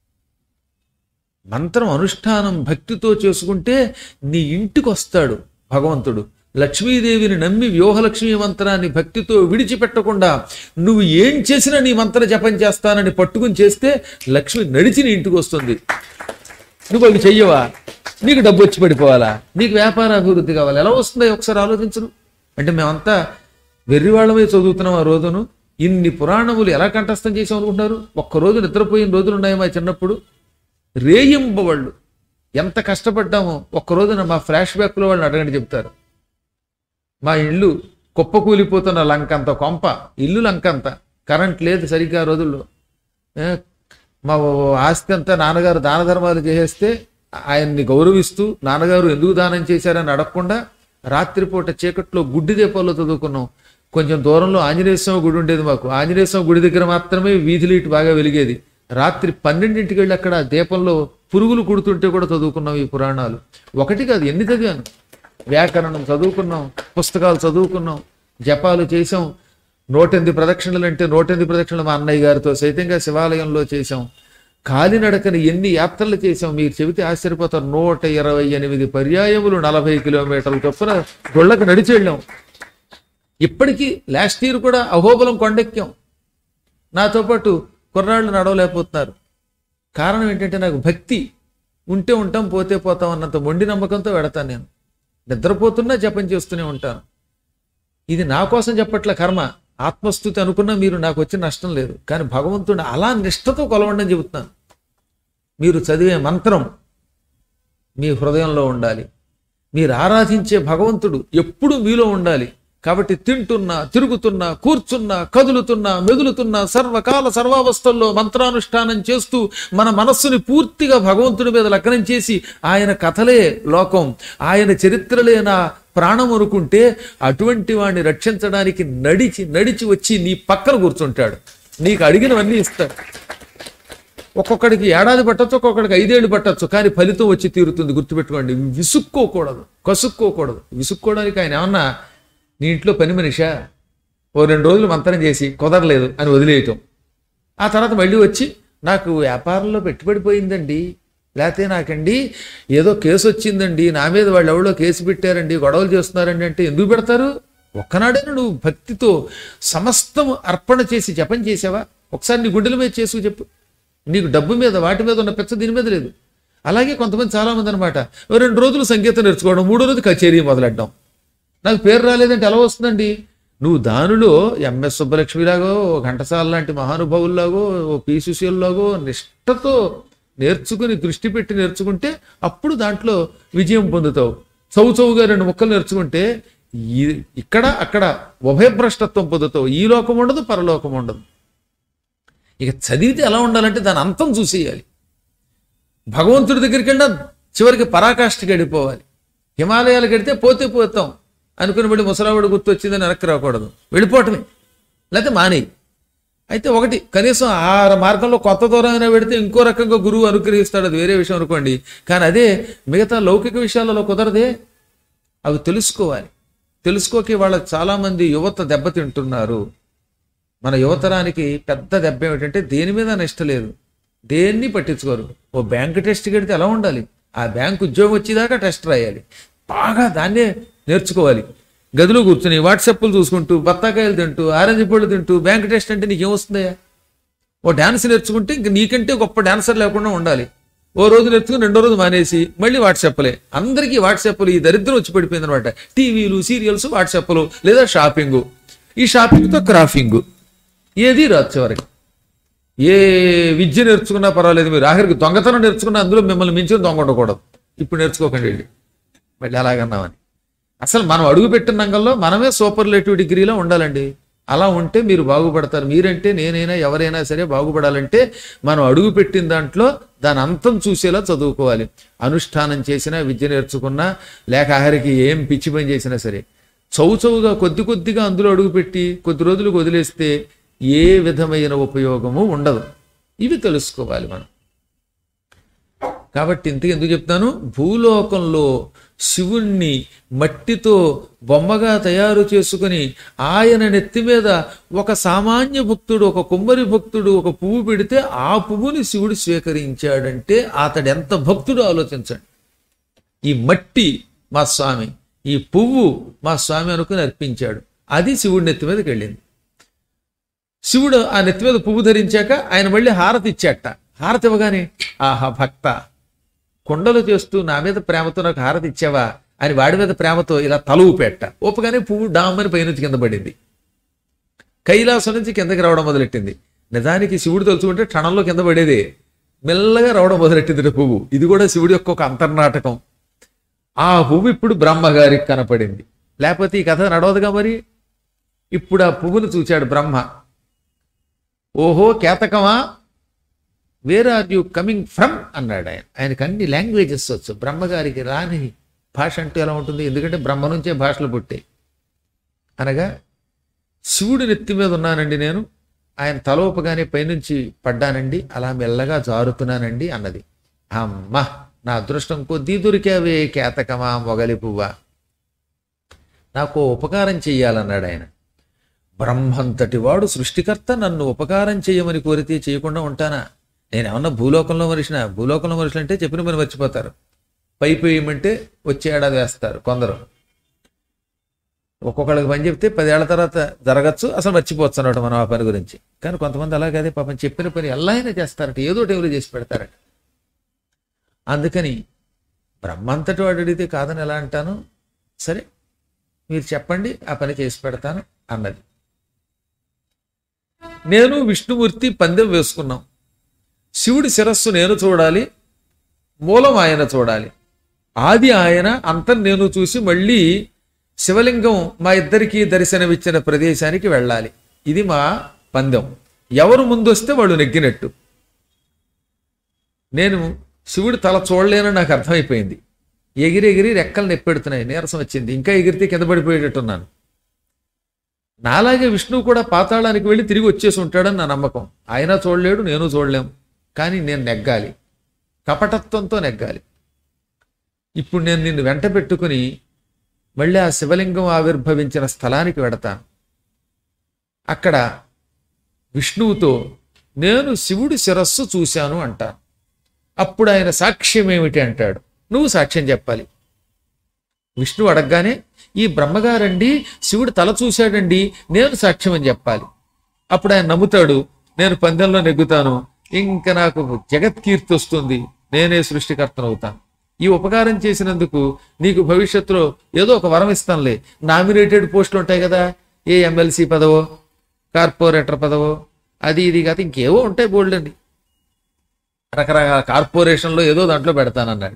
మంత్రం అనుష్ఠానం భక్తితో చేసుకుంటే నీ ఇంటికి వస్తాడు భగవంతుడు. లక్ష్మీదేవిని నమ్మి వ్యూహలక్ష్మీ మంత్రాన్ని భక్తితో విడిచిపెట్టకుండా నువ్వు ఏం చేసినా నీ మంత్ర జపం చేస్తానని పట్టుకుని చేస్తే లక్ష్మి నడిచి నీ ఇంటికి వస్తుంది. నువ్వు అవి చెయ్యవా? నీకు డబ్బు వచ్చి పడిపోవాలా? నీకు వ్యాపార అభివృద్ధి కావాలి? ఎలా వస్తుందో ఒకసారి ఆలోచించను. అంటే మేమంతా వెర్రివాళ్ళమే చదువుతున్నాం ఆ రోజును. ఇన్ని పురాణములు ఎలా కంఠస్థం చేసాం అనుకుంటున్నారు? ఒక్కరోజు నిద్రపోయిన రోజులు ఉన్నాయి మా చిన్నప్పుడు. రేయింబవాళ్ళు ఎంత కష్టపడ్డామో ఒక్కరోజున మా ఫ్లాష్ బ్యాక్లో వాళ్ళని అడగండి చెప్తారు. మా ఇల్లు కుప్పకూలిపోతున్న లంకంత కొంప, ఇల్లు లంకంత, కరెంట్ లేదు సరిగ్గా రోజుల్లో. మా ఆస్తి అంతా నాన్నగారు దాన ధర్మాలు చేసేస్తే ఆయన్ని గౌరవిస్తూ నాన్నగారు ఎందుకు దానం చేశారని అడగకుండా రాత్రిపూట చీకట్లో గుడ్డి దీపాల్లో చదువుకున్నాం. కొంచెం దూరంలో ఆంజనేయ స్వామి గుడి ఉండేది మాకు. ఆంజనేయ స్వామి గుడి దగ్గర మాత్రమే వీధి లైట్ బాగా వెలిగేది. రాత్రి పన్నెండింటికి వెళ్ళి అక్కడ దీపంలో పురుగులు కుడుతుంటే కూడా చదువుకున్నాం ఈ పురాణాలు. ఒకటి కాదు, ఎన్ని చదివాను. వ్యాకరణం చదువుకున్నాం, పుస్తకాలు చదువుకున్నాం, జపాలు చేసాం. నూటెనిమిది ప్రదక్షిణలు అంటే నూటెనిమిది ప్రదక్షిణలు మా అన్నయ్య గారితో సైతంగా శివాలయంలో చేసాం. కాలినడకని ఎన్ని యాత్రలు చేసాం మీరు చెబితే ఆశ్చర్యపోతారు. నూట ఇరవై ఎనిమిది పర్యాయములు నలభై కిలోమీటర్ల చొప్పున గొళ్ళకు నడిచి వెళ్ళాం. ఇప్పటికీ లాస్ట్ ఇయర్ కూడా అహోబలం కొండెక్కాం. నాతో పాటు కుర్రాళ్ళు నడవలేకపోతున్నారు. కారణం ఏంటంటే నాకు భక్తి ఉంటే ఉంటాం, పోతే పోతాం అన్నంత మొండి నమ్మకంతో వెడతాను. నేను నిద్రపోతున్నా జపం చేస్తూనే ఉంటాను. ఇది నా కోసం చెప్పట్ల కర్మ, ఆత్మస్థుతి అనుకున్నా మీరు నాకు వచ్చిన నష్టం లేదు. కానీ భగవంతుడు అలా నిష్ఠతో కొలవండి అని చెబుతున్నాను. మీరు చదివే మంత్రం మీ హృదయంలో ఉండాలి. మీరు ఆరాధించే భగవంతుడు ఎప్పుడు మీలో ఉండాలి. కాబట్టి తింటున్నా, తిరుగుతున్నా, కూర్చున్నా, కదులుతున్నా, మెదులుతున్నా, సర్వకాల సర్వావస్థల్లో మంత్రానుష్ఠానం చేస్తూ మన మనస్సుని పూర్తిగా భగవంతుడి మీద లగ్నం చేసి ఆయన కథలే లోకం, ఆయన చరిత్రలే నా ప్రాణం అనుకుంటే అటువంటి వాడిని రక్షించడానికి నడిచి నడిచి వచ్చి నీ పక్కన కూర్చుంటాడు. నీకు అడిగినవన్నీ ఇస్తాడు. ఒక్కొక్కడికి ఏడాది పట్టచ్చు, ఒక్కొక్కడికి ఐదేళ్ళు పట్టచ్చు, కానీ ఫలితం వచ్చి తీరుతుంది. గుర్తుపెట్టుకోండి. విసుక్కోకూడదు, కసుక్కోకూడదు. విసుక్కోవడానికి ఆయన ఏమన్నా నీ ఇంట్లో పని మనిషా? ఓ రెండు రోజులు మంత్రం చేసి కుదరలేదు అని వదిలేయటం, ఆ తర్వాత మళ్ళీ వచ్చి నాకు వ్యాపారంలో పెట్టుబడి పోయిందండి, లేకపోతే నాకండి ఏదో కేసు వచ్చిందండి, నా మీద వాళ్ళు ఎవరో కేసు పెట్టారండి, గొడవలు చేస్తున్నారండి అంటే ఎందుకు పెడతారు? ఒక్కనాడైనా నువ్వు భక్తితో సమస్తము అర్పణ చేసి జపం చేసావా? ఒకసారి నీ గుండెల మీద చేసుకు చెప్పు. నీకు డబ్బు మీద వాటి మీద ఉన్న పెచ్చ దీని మీద లేదు. అలాగే కొంతమంది చాలామంది అనమాట రెండు రోజులు సంగీతం నేర్చుకోవడం, మూడో రోజు కచేరీ మొదలెట్టడం. నాకు పేరు రాలేదంటే ఎలా వస్తుందండి? నువ్వు దానిలో ఎంఎస్ సుబ్బలక్ష్మిలాగో, ఘంటసాల లాంటి మహానుభావుల్లాగో, ఓ పి సుశీల్లాగో నిష్ఠతో నేర్చుకుని దృష్టి పెట్టి నేర్చుకుంటే అప్పుడు దాంట్లో విజయం పొందుతావు. చౌ చౌగా రెండు ముక్కలు నేర్చుకుంటే ఈ ఇక్కడ అక్కడ ఉభయభ్రష్టత్వం పొందుతావు. ఈ లోకం ఉండదు, పరలోకం ఉండదు. ఇక చదివితే ఎలా ఉండాలంటే దాని అంతం చూసేయాలి. భగవంతుడి దగ్గరికి వెళ్ళినా చివరికి పరాకాష్ఠకి వెళ్ళిపోవాలి. హిమాలయాలకు వెడితే పోతే పోతాం అనుకుని మళ్ళీ ముసలావాడు గుర్తు వచ్చిందని వెనక్కి రాకూడదు, వెళ్ళిపోవటమే, లేకపోతే మానేయి. అయితే ఒకటి కనీసం ఆ మార్గంలో కొత్త దూరమైనా పెడితే ఇంకో రకంగా గురువు అనుగ్రహిస్తాడు, అది వేరే విషయం అనుకోండి. కానీ అదే మిగతా లౌకిక విషయాలలో కుదరదే. అవి తెలుసుకోవాలి. తెలుసుకోకి వాళ్ళ చాలామంది యువత దెబ్బతింటున్నారు. మన యువతరానికి పెద్ద దెబ్బ ఏమిటంటే దేని మీద నిష్ట లేదు, దేన్ని పట్టించుకోరు. ఓ బ్యాంకు టెస్ట్ కడితే ఎలా ఉండాలి? ఆ బ్యాంకు ఉద్యోగం వచ్చేదాకా టెస్ట్ రాయాలి, బాగా దాన్నే నేర్చుకోవాలి. గదిలో కూర్చుని వాట్సాప్లు చూసుకుంటూ, బత్తాకాయలు తింటూ, ఆరెంజ్ పళ్ళు తింటూ బ్యాంక్ టెస్ట్ అంటే నీకేమొస్తుందయ్యా? ఓ డ్యాన్స్ నేర్చుకుంటే ఇంక నీకంటే గొప్ప డాన్సర్ లేకుండా ఉండాలి. ఓ రోజు నేర్చుకుని రెండో రోజు మానేసి మళ్ళీ వాట్సాప్లే. అందరికీ వాట్సాప్లు, ఈ దరిద్రం వచ్చి పడిపోయింది అనమాట. టీవీలు, సీరియల్స్, వాట్సాప్లు, లేదా షాపింగు. ఈ షాపింగ్తో క్రాఫింగు, ఏది రాదు చివరికి. ఏ విద్య నేర్చుకున్నా పర్వాలేదు, మీరు ఆఖరికి దొంగతనం నేర్చుకున్నా అందులో మిమ్మల్ని మించిన దొంగ ఉండకూడదు. ఇప్పుడు నేర్చుకోకండి వెళ్ళి మళ్ళీ అలాగన్నామని. అసలు మనం అడుగుపెట్టిన రంగంలో మనమే సూపర్లేటివ్ డిగ్రీలో ఉండాలండి. అలా ఉంటే మీరు బాగుపడతారు. మీరంటే నేనైనా ఎవరైనా సరే బాగుపడాలంటే మనం అడుగుపెట్టిన దాంట్లో దాని అంతం చూసేలా చదువుకోవాలి. అనుష్ఠానం చేసినా, విద్య నేర్చుకున్నా, లేక ఆఖరికి ఏం పిచ్చి పని చేసినా సరే చౌచౌగా కొద్ది కొద్దిగా అందులో అడుగుపెట్టి కొద్ది రోజులకు వదిలేస్తే ఏ విధమైన ఉపయోగము ఉండదు. ఇవి తెలుసుకోవాలి మనం. కాబట్టి ఇంతకు ఎందుకు చెప్తాను, భూలోకంలో శివుణ్ణి మట్టితో బొమ్మగా తయారు చేసుకుని ఆయన నెత్తి మీద ఒక సామాన్య భక్తుడు, ఒక కుమ్మరి భక్తుడు ఒక పువ్వు పెడితే ఆ పువ్వుని శివుడు స్వీకరించాడంటే అతడు ఎంత భక్తుడు ఆలోచించండి. ఈ మట్టి మా స్వామి, ఈ పువ్వు మా స్వామి అనుకుని అర్పించాడు. అది శివుడి నెత్తి మీదకి వెళ్ళింది. శివుడు ఆ నెత్తి మీద పువ్వు ధరించాక ఆయన మళ్ళీ హారతి ఇచ్చాట. హారతి ఇవ్వగానే ఆహా భక్త, కొండలు చేస్తూ నా మీద ప్రేమతో నాకు హారతి ఇచ్చావా అని వాడి మీద ప్రేమతో ఇలా తల ఊపెట్ట. ఊపగానే పువ్వు డామ్మని పైనుంచి కింద పడింది. కైలాసం నుంచి కిందకి రావడం మొదలెట్టింది. నిజానికి శివుడు తలుచుకుంటే క్షణంలో కింద పడేదే, మెల్లగా రావడం మొదలెట్టింది పువ్వు. ఇది కూడా శివుడి యొక్క ఒక అంతర్నాటకం. ఆ పువ్వు ఇప్పుడు బ్రహ్మగారికి కనపడింది, లేకపోతే ఈ కథ నడవదుగా. మరి ఇప్పుడు ఆ పువ్వును చూచాడు బ్రహ్మ. ఓహో కేతకమా, where are you coming from అన్నాడు ఆయన. ఆయనకు అన్ని లాంగ్వేజెస్ వచ్చు. బ్రహ్మగారికి రాని భాష అంటూ ఎలా ఉంటుంది, ఎందుకంటే బ్రహ్మ నుంచే భాషలు పుట్టాయి. అనగా శివుడి నెత్తి మీద ఉన్నానండి నేను, ఆయన తలోపగానే పైనుంచి పడ్డానండి, అలా మెల్లగా జారుతున్నానండి అన్నది. అమ్మ నా అదృష్టం కొద్దీ దొరికావే కేతకమా మొగలి పువ్వా, నాకు ఉపకారం చెయ్యాలన్నాడు ఆయన. బ్రహ్మంతటి వాడు సృష్టికర్త నన్ను ఉపకారం చేయమని కోరితే చేయకుండా ఉంటానా? నేనేమన్నా భూలోకంలో మనిషినా? భూలోకంలో మనుషులు అంటే చెప్పిన పని మర్చిపోతారు. పైపు వేయమంటే వచ్చే ఏడాది వేస్తారు కొందరు. ఒక్కొక్కళ్ళకి పని చెప్తే పదేళ్ల తర్వాత జరగచ్చు, అసలు మర్చిపోవచ్చు అన్నమాట మనం ఆ పని గురించి. కానీ కొంతమంది అలాగే పాపం చెప్పిన పని ఎలా అయినా చేస్తారట, ఏదో టైంలో చేసి పెడతారట. అందుకని బ్రహ్మంతటి వాడు అడిగితే కాదని ఎలా అంటాను? సరే మీరు చెప్పండి, ఆ పని చేసి పెడతాను అన్నది. నేను విష్ణుమూర్తి పందెం వేసుకున్నాం. శివుడి శిరస్సు నేను చూడాలి, మూలం ఆయన చూడాలి. ఆది ఆయన, అంతం నేను చూసి మళ్ళీ శివలింగం మా ఇద్దరికీ దర్శనమిచ్చిన ప్రదేశానికి వెళ్ళాలి. ఇది మా పందెం. ఎవరు ముందొస్తే వాళ్ళు నెగ్గినట్టు. నేను శివుడి తల చూడలేనని నాకు అర్థమైపోయింది. ఎగిరి ఎగిరి రెక్కలు నెప్పెడుతున్నాయి, నీరసం వచ్చింది. ఇంకా ఎగిరితే కింద పడిపోయేటట్టున్నాను. నాలాగే విష్ణువు కూడా పాతాళానికి వెళ్ళి తిరిగి వచ్చేసి ఉంటాడని నా నమ్మకం. ఆయన చూడలేడు, నేను చూడలేం. కానీ నేను నెగ్గాలి, కపటత్వంతో నెగ్గాలి. ఇప్పుడు నేను నిన్ను వెంట పెట్టుకుని మళ్ళీ ఆ శివలింగం ఆవిర్భవించిన స్థలానికి వెడతాను. అక్కడ విష్ణువుతో నేను శివుడి శిరస్సు చూశాను అంటాను. అప్పుడు ఆయన సాక్ష్యం ఏమిటి అంటాడు. నువ్వు సాక్ష్యం చెప్పాలి. విష్ణువు అడగగానే ఈ బ్రహ్మగారండి శివుడు తల చూశాడండి, నేను సాక్ష్యం అని చెప్పాలి. అప్పుడు ఆయన నమ్ముతాడు, నేను పందెంలో నెగ్గుతాను, ఇంకా నాకు జగత్కీర్తి వస్తుంది, నేనే సృష్టికర్తను అవుతాను. ఈ ఉపకారం చేసినందుకు నీకు భవిష్యత్తులో ఏదో ఒక వరం ఇస్తానులే. నామినేటెడ్ పోస్టులు ఉంటాయి కదా, ఏ ఎమ్మెల్సీ పదవో కార్పొరేటర్ పదవో అది ఇది కాదు ఇంకేవో ఉంటాయి బోల్డ్ అండి, రకరకాల కార్పొరేషన్లో ఏదో దాంట్లో పెడతానన్నాడు.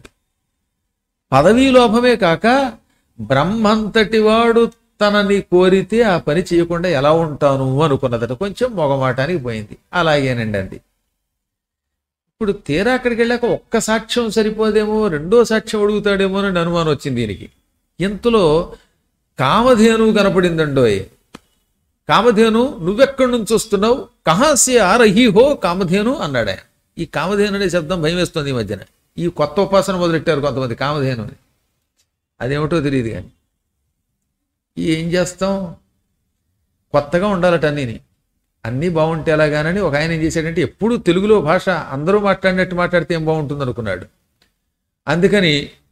పదవీ లోభమే కాక బ్రహ్మంతటి వాడు తనని కోరితే ఆ పని చేయకుండా ఎలా ఉంటాను అనుకున్నదట. కొంచెం మొగమాటానికి పోయింది. అలాగేనండి అంది. ఇప్పుడు తీరా అక్కడికి వెళ్ళాక ఒక్క సాక్ష్యం సరిపోదేమో, రెండో సాక్ష్యం అడుగుతాడేమో అని అనుమానం వచ్చింది దీనికి. ఇంతలో కామధేను కనపడిందండోయ్. కామధేను నువ్వెక్కడి నుంచి వస్తున్నావు, కహాసి ఆరహి హో కామధేను అన్నాడు ఆయన. ఈ కామధేను అనే శబ్దం భయం వేస్తుంది ఈ మధ్యన. ఈ కొత్త ఉపాసన మొదలెట్టారు కొంతమంది కామధేను అని. అదేమిటో తెలియదు కానీ ఏం చేస్తాం, కొత్తగా ఉండాలట అన్నీని. అన్నీ బాగుంటే ఎలాగానని ఒక ఆయన ఏం చేశాడంటే ఎప్పుడు తెలుగులో భాష అందరూ మాట్లాడినట్టు మాట్లాడితే ఏం బాగుంటుంది అనుకున్నాడు. అందుకని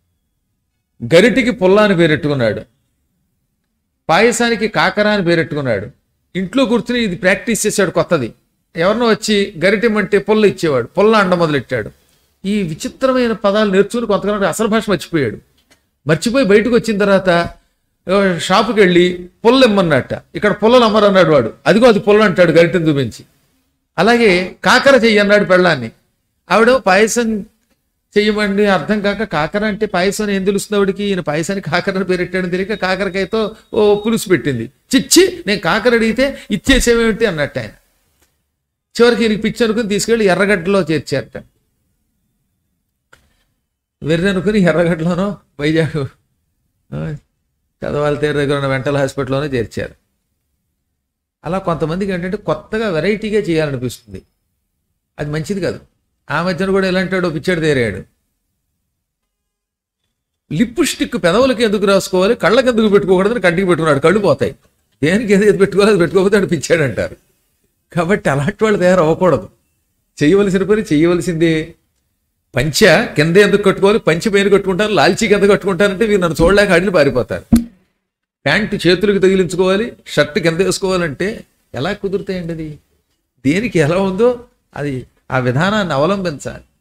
గరిటికి పుల్ల అని పేరెట్టుకున్నాడు, పాయసానికి కాకర అని పేరెట్టుకున్నాడు. ఇంట్లో కూర్చుని ఇది ప్రాక్టీస్ చేశాడు కొత్తది. ఎవరినో వచ్చి గరిటెమంటే పుల్ల ఇచ్చేవాడు, పుల్ల అండ మొదలెట్టాడు. ఈ విచిత్రమైన పదాలు నేర్చుకుని కొంతకాలం అసలు భాష మర్చిపోయాడు. మర్చిపోయి బయటకు వచ్చిన తర్వాత షాపుకి వెళ్ళి పుల్ల ఇమ్మన్నట్ట. ఇక్కడ పుల్లలు అమ్మరన్నాడు వాడు. అదిగో అది పుల్ల అంటాడు గరిటెను చూపించి. అలాగే కాకర చెయ్యన్నాడు పెళ్ళాన్ని. ఆవిడ పాయసం చెయ్యమండి అర్థం కాక కాకర అంటే పాయసం ఏం తెలుస్తుంది ఆవిడికి. ఈయన పాయసానికి కాకరని పేరెట్టాడని తెలియక కాకరకాయతో ఓ పులుసు పెట్టింది. చిచ్చి నేను కాకర అడిగితే ఇచ్చేసేమేమిటి అన్నట్టు ఆయన. చివరికి ఈయనకి పిచ్చి అనుకుని తీసుకెళ్ళి ఎర్రగడ్డలో చేర్చారట. వెర్రి అనుకుని ఎర్రగడ్డలోనో వైజాగ్ చదవాలి తీరు దగ్గర ఉన్న మెంటల్ హాస్పిటల్లోనే చేర్చారు. అలా కొంతమందికి ఏంటంటే కొత్తగా వెరైటీగా చేయాలనిపిస్తుంది, అది మంచిది కాదు. ఆ మధ్యన కూడా ఎలాంటాడో పిచ్చాడు తేరాడు. లిప్స్టిక్ పెదవులకి ఎందుకు రాసుకోవాలి, కళ్ళకి ఎందుకు పెట్టుకోకూడదని కంటికి పెట్టుకున్నాడు, కళ్ళు పోతాయి. దేనికి ఏది పెట్టుకోవాలి, అది పెట్టుకోకపోతే అటు పిచ్చాడంటారు. కాబట్టి అలాంటి వాళ్ళు తయారు అవ్వకూడదు. చేయవలసిన పని చేయవలసిందే. పంచ కింద ఎందుకు కట్టుకోవాలి, పంచి పైన కట్టుకుంటారు, లాల్చీ కింద కట్టుకుంటారంటే వీరు నన్ను చూడలేక అడిని పారిపోతారు. ప్యాంటు చేతులకు తగిలించుకోవాలి, షర్ట్ కింద వేసుకోవాలంటే ఎలా కుదురుతాయండి? అది దేనికి ఎలా ఉందో అది ఆ విధానాన్ని అవలంబించాలి.